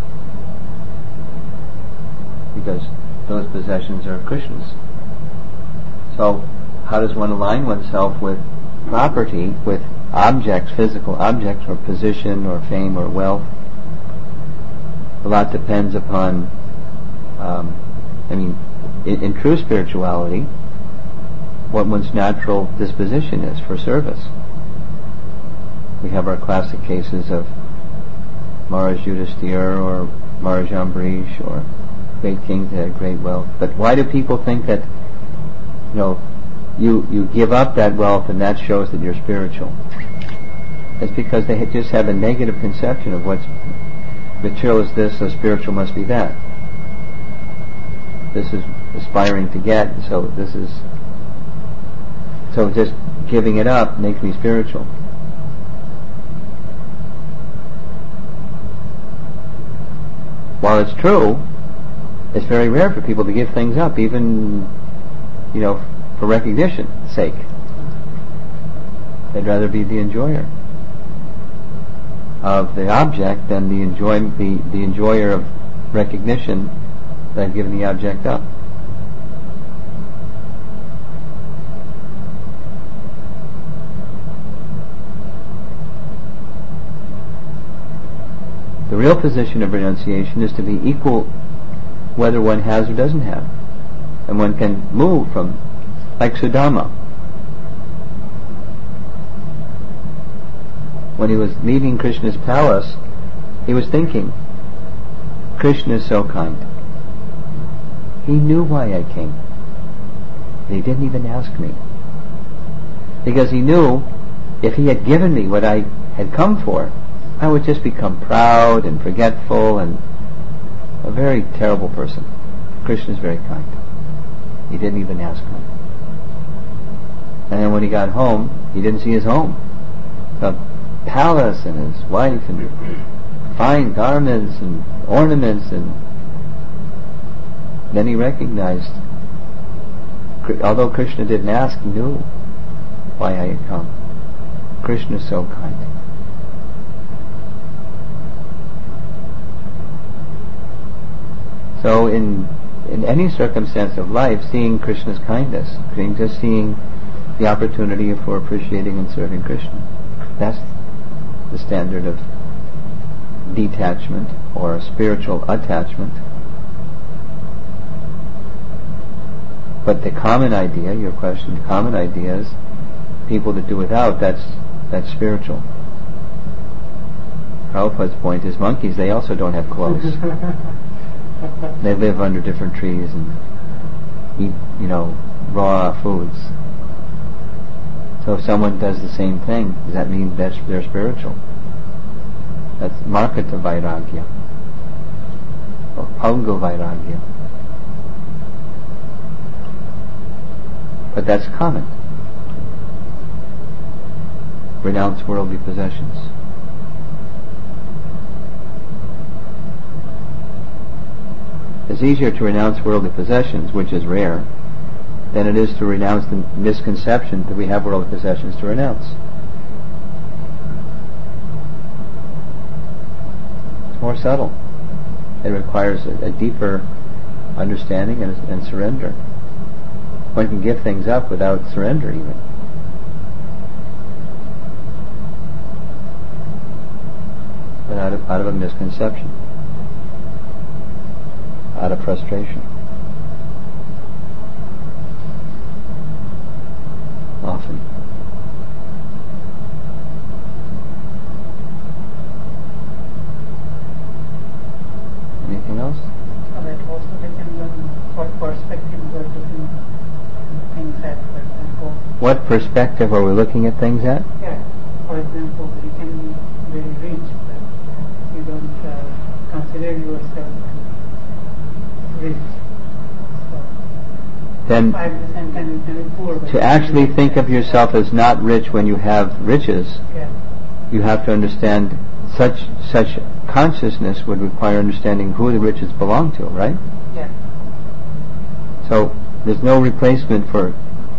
because those possessions are Krishna's. So how does one align oneself with property, with objects, physical objects, or position, or fame, or wealth? A lot depends upon, um, I mean, in, in true spirituality, what one's natural disposition is for service. We have our classic cases of Maharaj Yudhisthira or Maharaj Ambarish or great kings that had great wealth. But why do people think that, you know, you, you give up that wealth and that shows that you're spiritual? It's because they just have a negative conception of what's material is this, so spiritual must be that. This is aspiring to get, so this is, so just giving it up makes me spiritual. While it's true, it's very rare for people to give things up, even, you know, for recognition's sake. They'd rather be the enjoyer of the object than the enjoy the, the enjoyer of recognition than giving the object up. The real position of renunciation is to be equal whether one has or doesn't have. And one can move from, like Sudama. when he was leaving Krishna's palace, he was thinking, Krishna is so kind. He knew why I came. And he didn't even ask me. Because he knew if he had given me what I had come for, I would just become proud and forgetful and a very terrible person. Krishna is very kind. He didn't even ask me. And then when he got home, he didn't see his home. The palace and his wife and fine garments and ornaments, and then he recognized, although Krishna didn't ask, he knew why I had come. Krishna is so kind. So in in any circumstance of life, seeing Krishna's kindness, seeing, just seeing the opportunity for appreciating and serving Krishna, that's the standard of detachment or spiritual attachment. But the common idea, your question, the common idea is people that do without, that's that's spiritual. Prabhupada's point is monkeys, they also don't have clothes. They live under different trees and eat, you know, raw foods. So if someone does the same thing, does that mean that they're spiritual? That's Markata Vairagya, or Panga Vairagya. But that's common. Renounce worldly possessions. It's easier to renounce worldly possessions, which is rare, than it is to renounce the misconception that we have worldly possessions to renounce. It's more subtle. It requires a, a deeper understanding and, and surrender. One can give things up without surrender even. But out of, out of a misconception. Out of frustration. Often. Anything else? So that also depends on what perspective we're looking at things at, for example. What perspective are we looking at things at? Yeah. For example, you can be very rich, but you don't uh, consider yourself rich. So, Then five percent can be very poor. but to actually think of yourself as not rich when you have riches, Yeah. you have to understand such such consciousness would require understanding who the riches belong to, right? Yeah. So there's no replacement for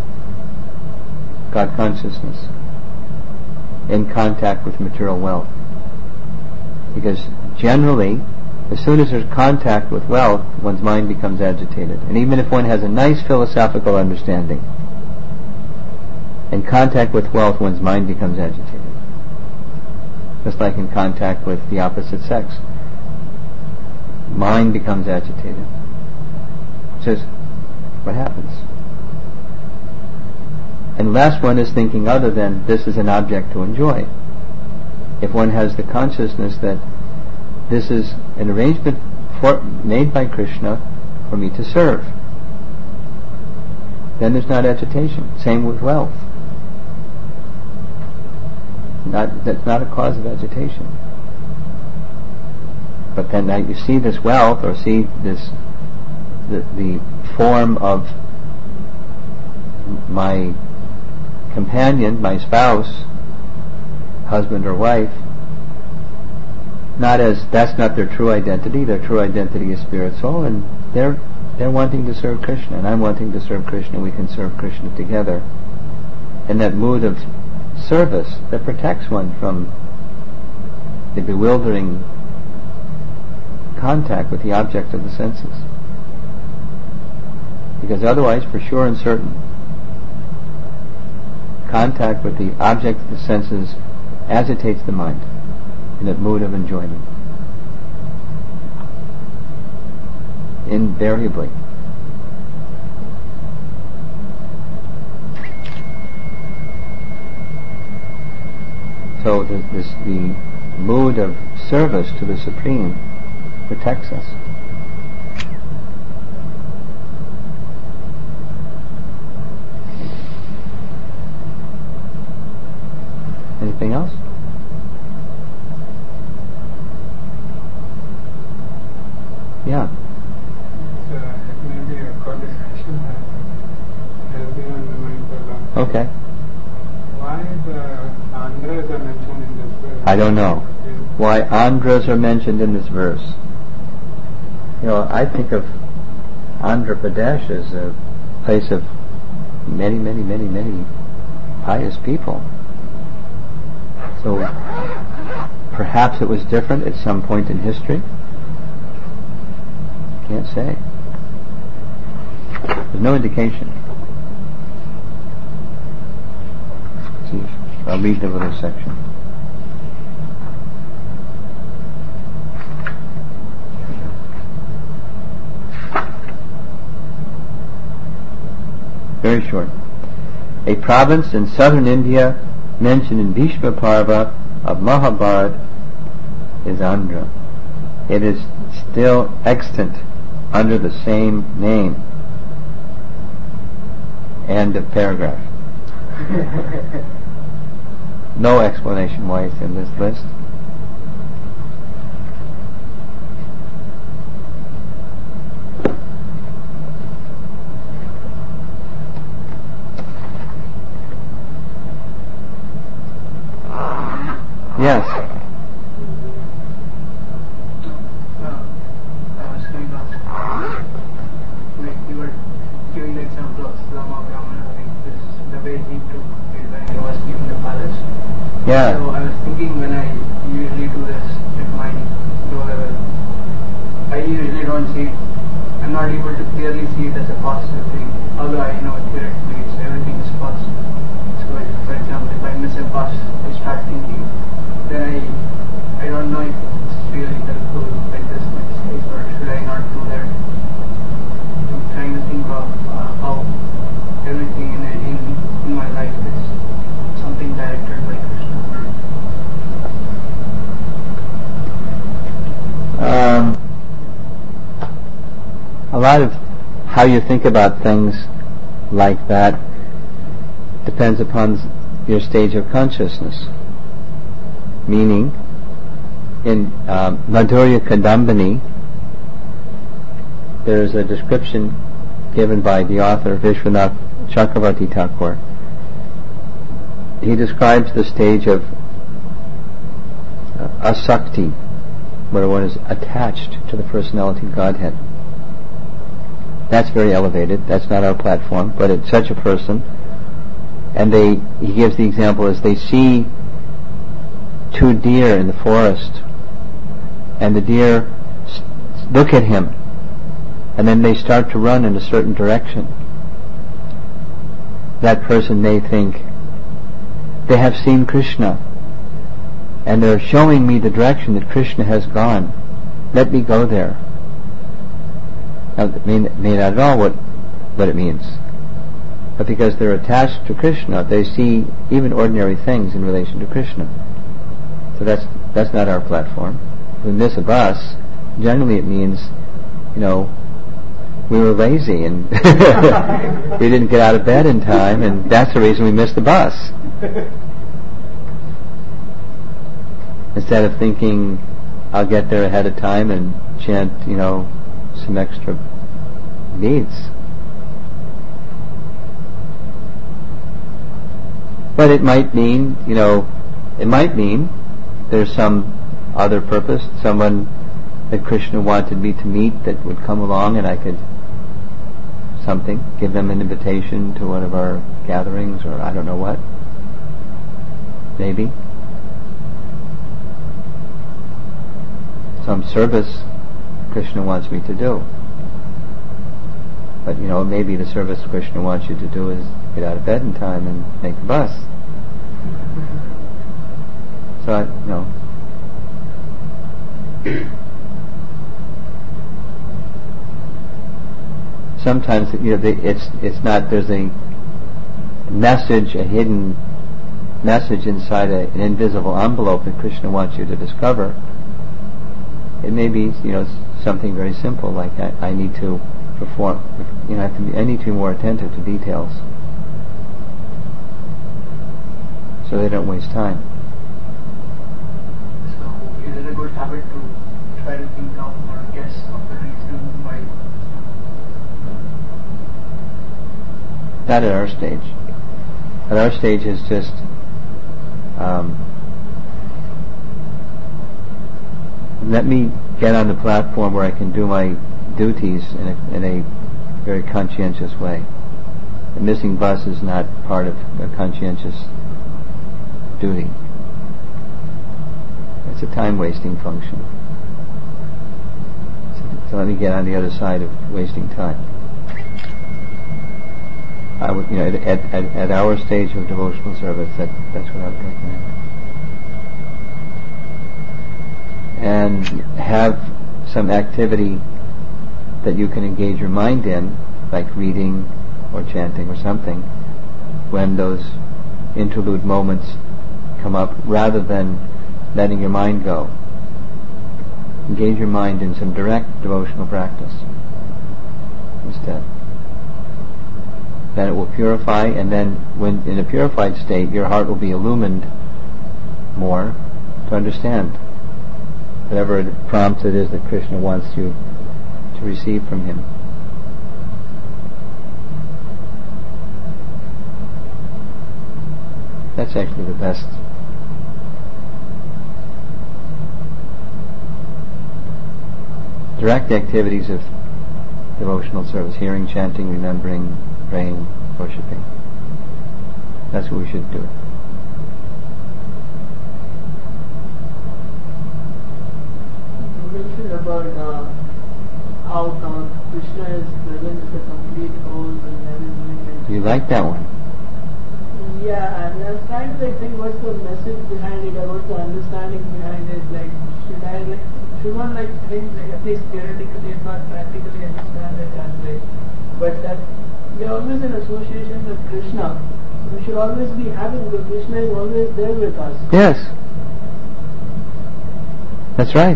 God consciousness in contact with material wealth. Because generally, as soon as there's contact with wealth, one's mind becomes agitated. And even if one has a nice philosophical understanding, in contact with wealth, one's mind becomes agitated. Just like in contact with the opposite sex. Mind becomes agitated. So what happens? Unless one is thinking other than this is an object to enjoy. If one has the consciousness that this is an arrangement for, made by Krishna for me to serve, then there's not agitation. Same with wealth. Not, that's not a cause of agitation. But then now you see this wealth, or see this the, the form of my companion, my spouse, husband or wife, not as that's not their true identity. Their true identity is spirit soul, and they're they're wanting to serve Krishna, and I'm wanting to serve Krishna. We can serve Krishna together in that mood of service that protects one from the bewildering contact with the object of the senses. Because otherwise, for sure and certain, contact with the object of the senses agitates the mind in that mood of enjoyment. Invariably. So the, this, the mood of service to the Supreme protects us. Anything else? Yeah. So it may be a co-discussion that has been on the mind for long. Okay. Why the Andhras are mentioned in this verse? I don't know why Andhras are mentioned in this verse. You know, I think of Andhra Pradesh as a place of many, many, many, many pious people. So perhaps it was different at some point in history. Can't say. There's no indication. Let's see, I'll read the little section. Very short. A province in southern India mentioned in Bhishma Parva of Mahabharata is Andhra. It is still extant under the same name. End of paragraph. No explanation why it's in this list. Yes. Yeah. So I was thinking when I usually do this at my low level, I usually don't see it, I'm not able to clearly see it as a positive thing, although I know theoretically it's, everything is positive. So if, for example, if I miss a bus, I start thinking, then I I don't know if it's really helpful like this next case, or should I not do that? I'm trying to think of uh, how everything in, in, in my life is something directed by Krishna. Um, a lot of how you think about things like that depends upon your stage of consciousness. Meaning, in um, Madhurya Kadambini, there is a description given by the author Vishwanath Chakravarti Thakur. He describes the stage of uh, asakti, where one is attached to the personality of Godhead. That's very elevated. That's not our platform, but it's such a person. And they, he gives the example as they see two deer in the forest, and the deer s- look at him, and then they start to run in a certain direction. That person may think, they have seen Krishna, and they're showing me the direction that Krishna has gone. Let me go there. Now, it may, may not at all what, what it means. But because they're attached to Krishna, they see even ordinary things in relation to Krishna. So that's that's not our platform. If we miss a bus, generally it means, you know, we were lazy and we didn't get out of bed in time, and that's the reason we missed the bus. Instead of thinking, I'll get there ahead of time and chant, you know, some extra beads. But it might mean, you know, it might mean there's some other purpose, someone that Krishna wanted me to meet that would come along and I could something, give them an invitation to one of our gatherings, or I don't know what. Maybe. Some service Krishna wants me to do. But, you know, maybe the service Krishna wants you to do is get out of bed in time and make the bus. So, I, you know. Sometimes, you know, they, it's it's not, there's a message, a hidden message inside a, an invisible envelope that Krishna wants you to discover, it may be, you know, something very simple, like I, I need to perform, you know, I, have to be, I need to be more attentive to details, so they don't waste time. So, is it a good habit to try to think of or guess of the reason why? Not at our stage. At our stage is just um, let me get on the platform where I can do my duties in a, in a very conscientious way. The missing bus is not part of a conscientious duty. It's a time-wasting function. So, so let me get on the other side of wasting time. I would, you know, at, at, at our stage of devotional service, that, that's what I would recommend. And have some activity that you can engage your mind in, like reading or chanting or something, when those interlude moments come up, rather than letting your mind go. Engage your mind in some direct devotional practice instead. Then it will purify, and then when in a purified state, your heart will be illumined more to understand whatever prompt it is that Krishna wants you to receive from him. That's actually the best. Direct activities of devotional service: hearing, chanting, remembering, praying, worshipping. That's what we should do. You mentioned about uh, how uh, Krishna is present as a complete whole in every moment. Do you like that one? Yeah, and I was trying to like, think what's the message behind it, or what's the understanding behind it. Like, should I like, should one like think, like, at least theoretically, if not practically, understand it as like, but that we are always in association with Krishna. We should always be happy because Krishna is always there with us. Yes. That's right.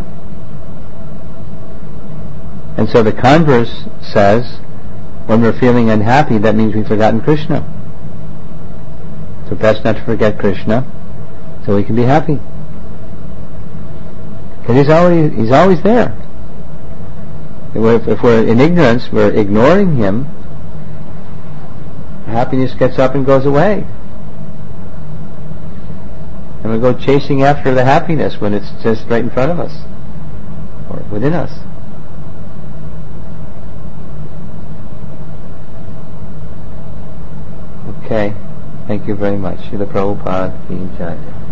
And so the converse says, when we're feeling unhappy, that means we've forgotten Krishna. So best not to forget Krishna, so we can be happy. Because he's always, he's always there. If, if we're in ignorance, we're ignoring him, happiness gets up and goes away. And we go chasing after the happiness when it's just right in front of us, or within us. Okay. Thank you very much. Srila Prabhupada ki jai.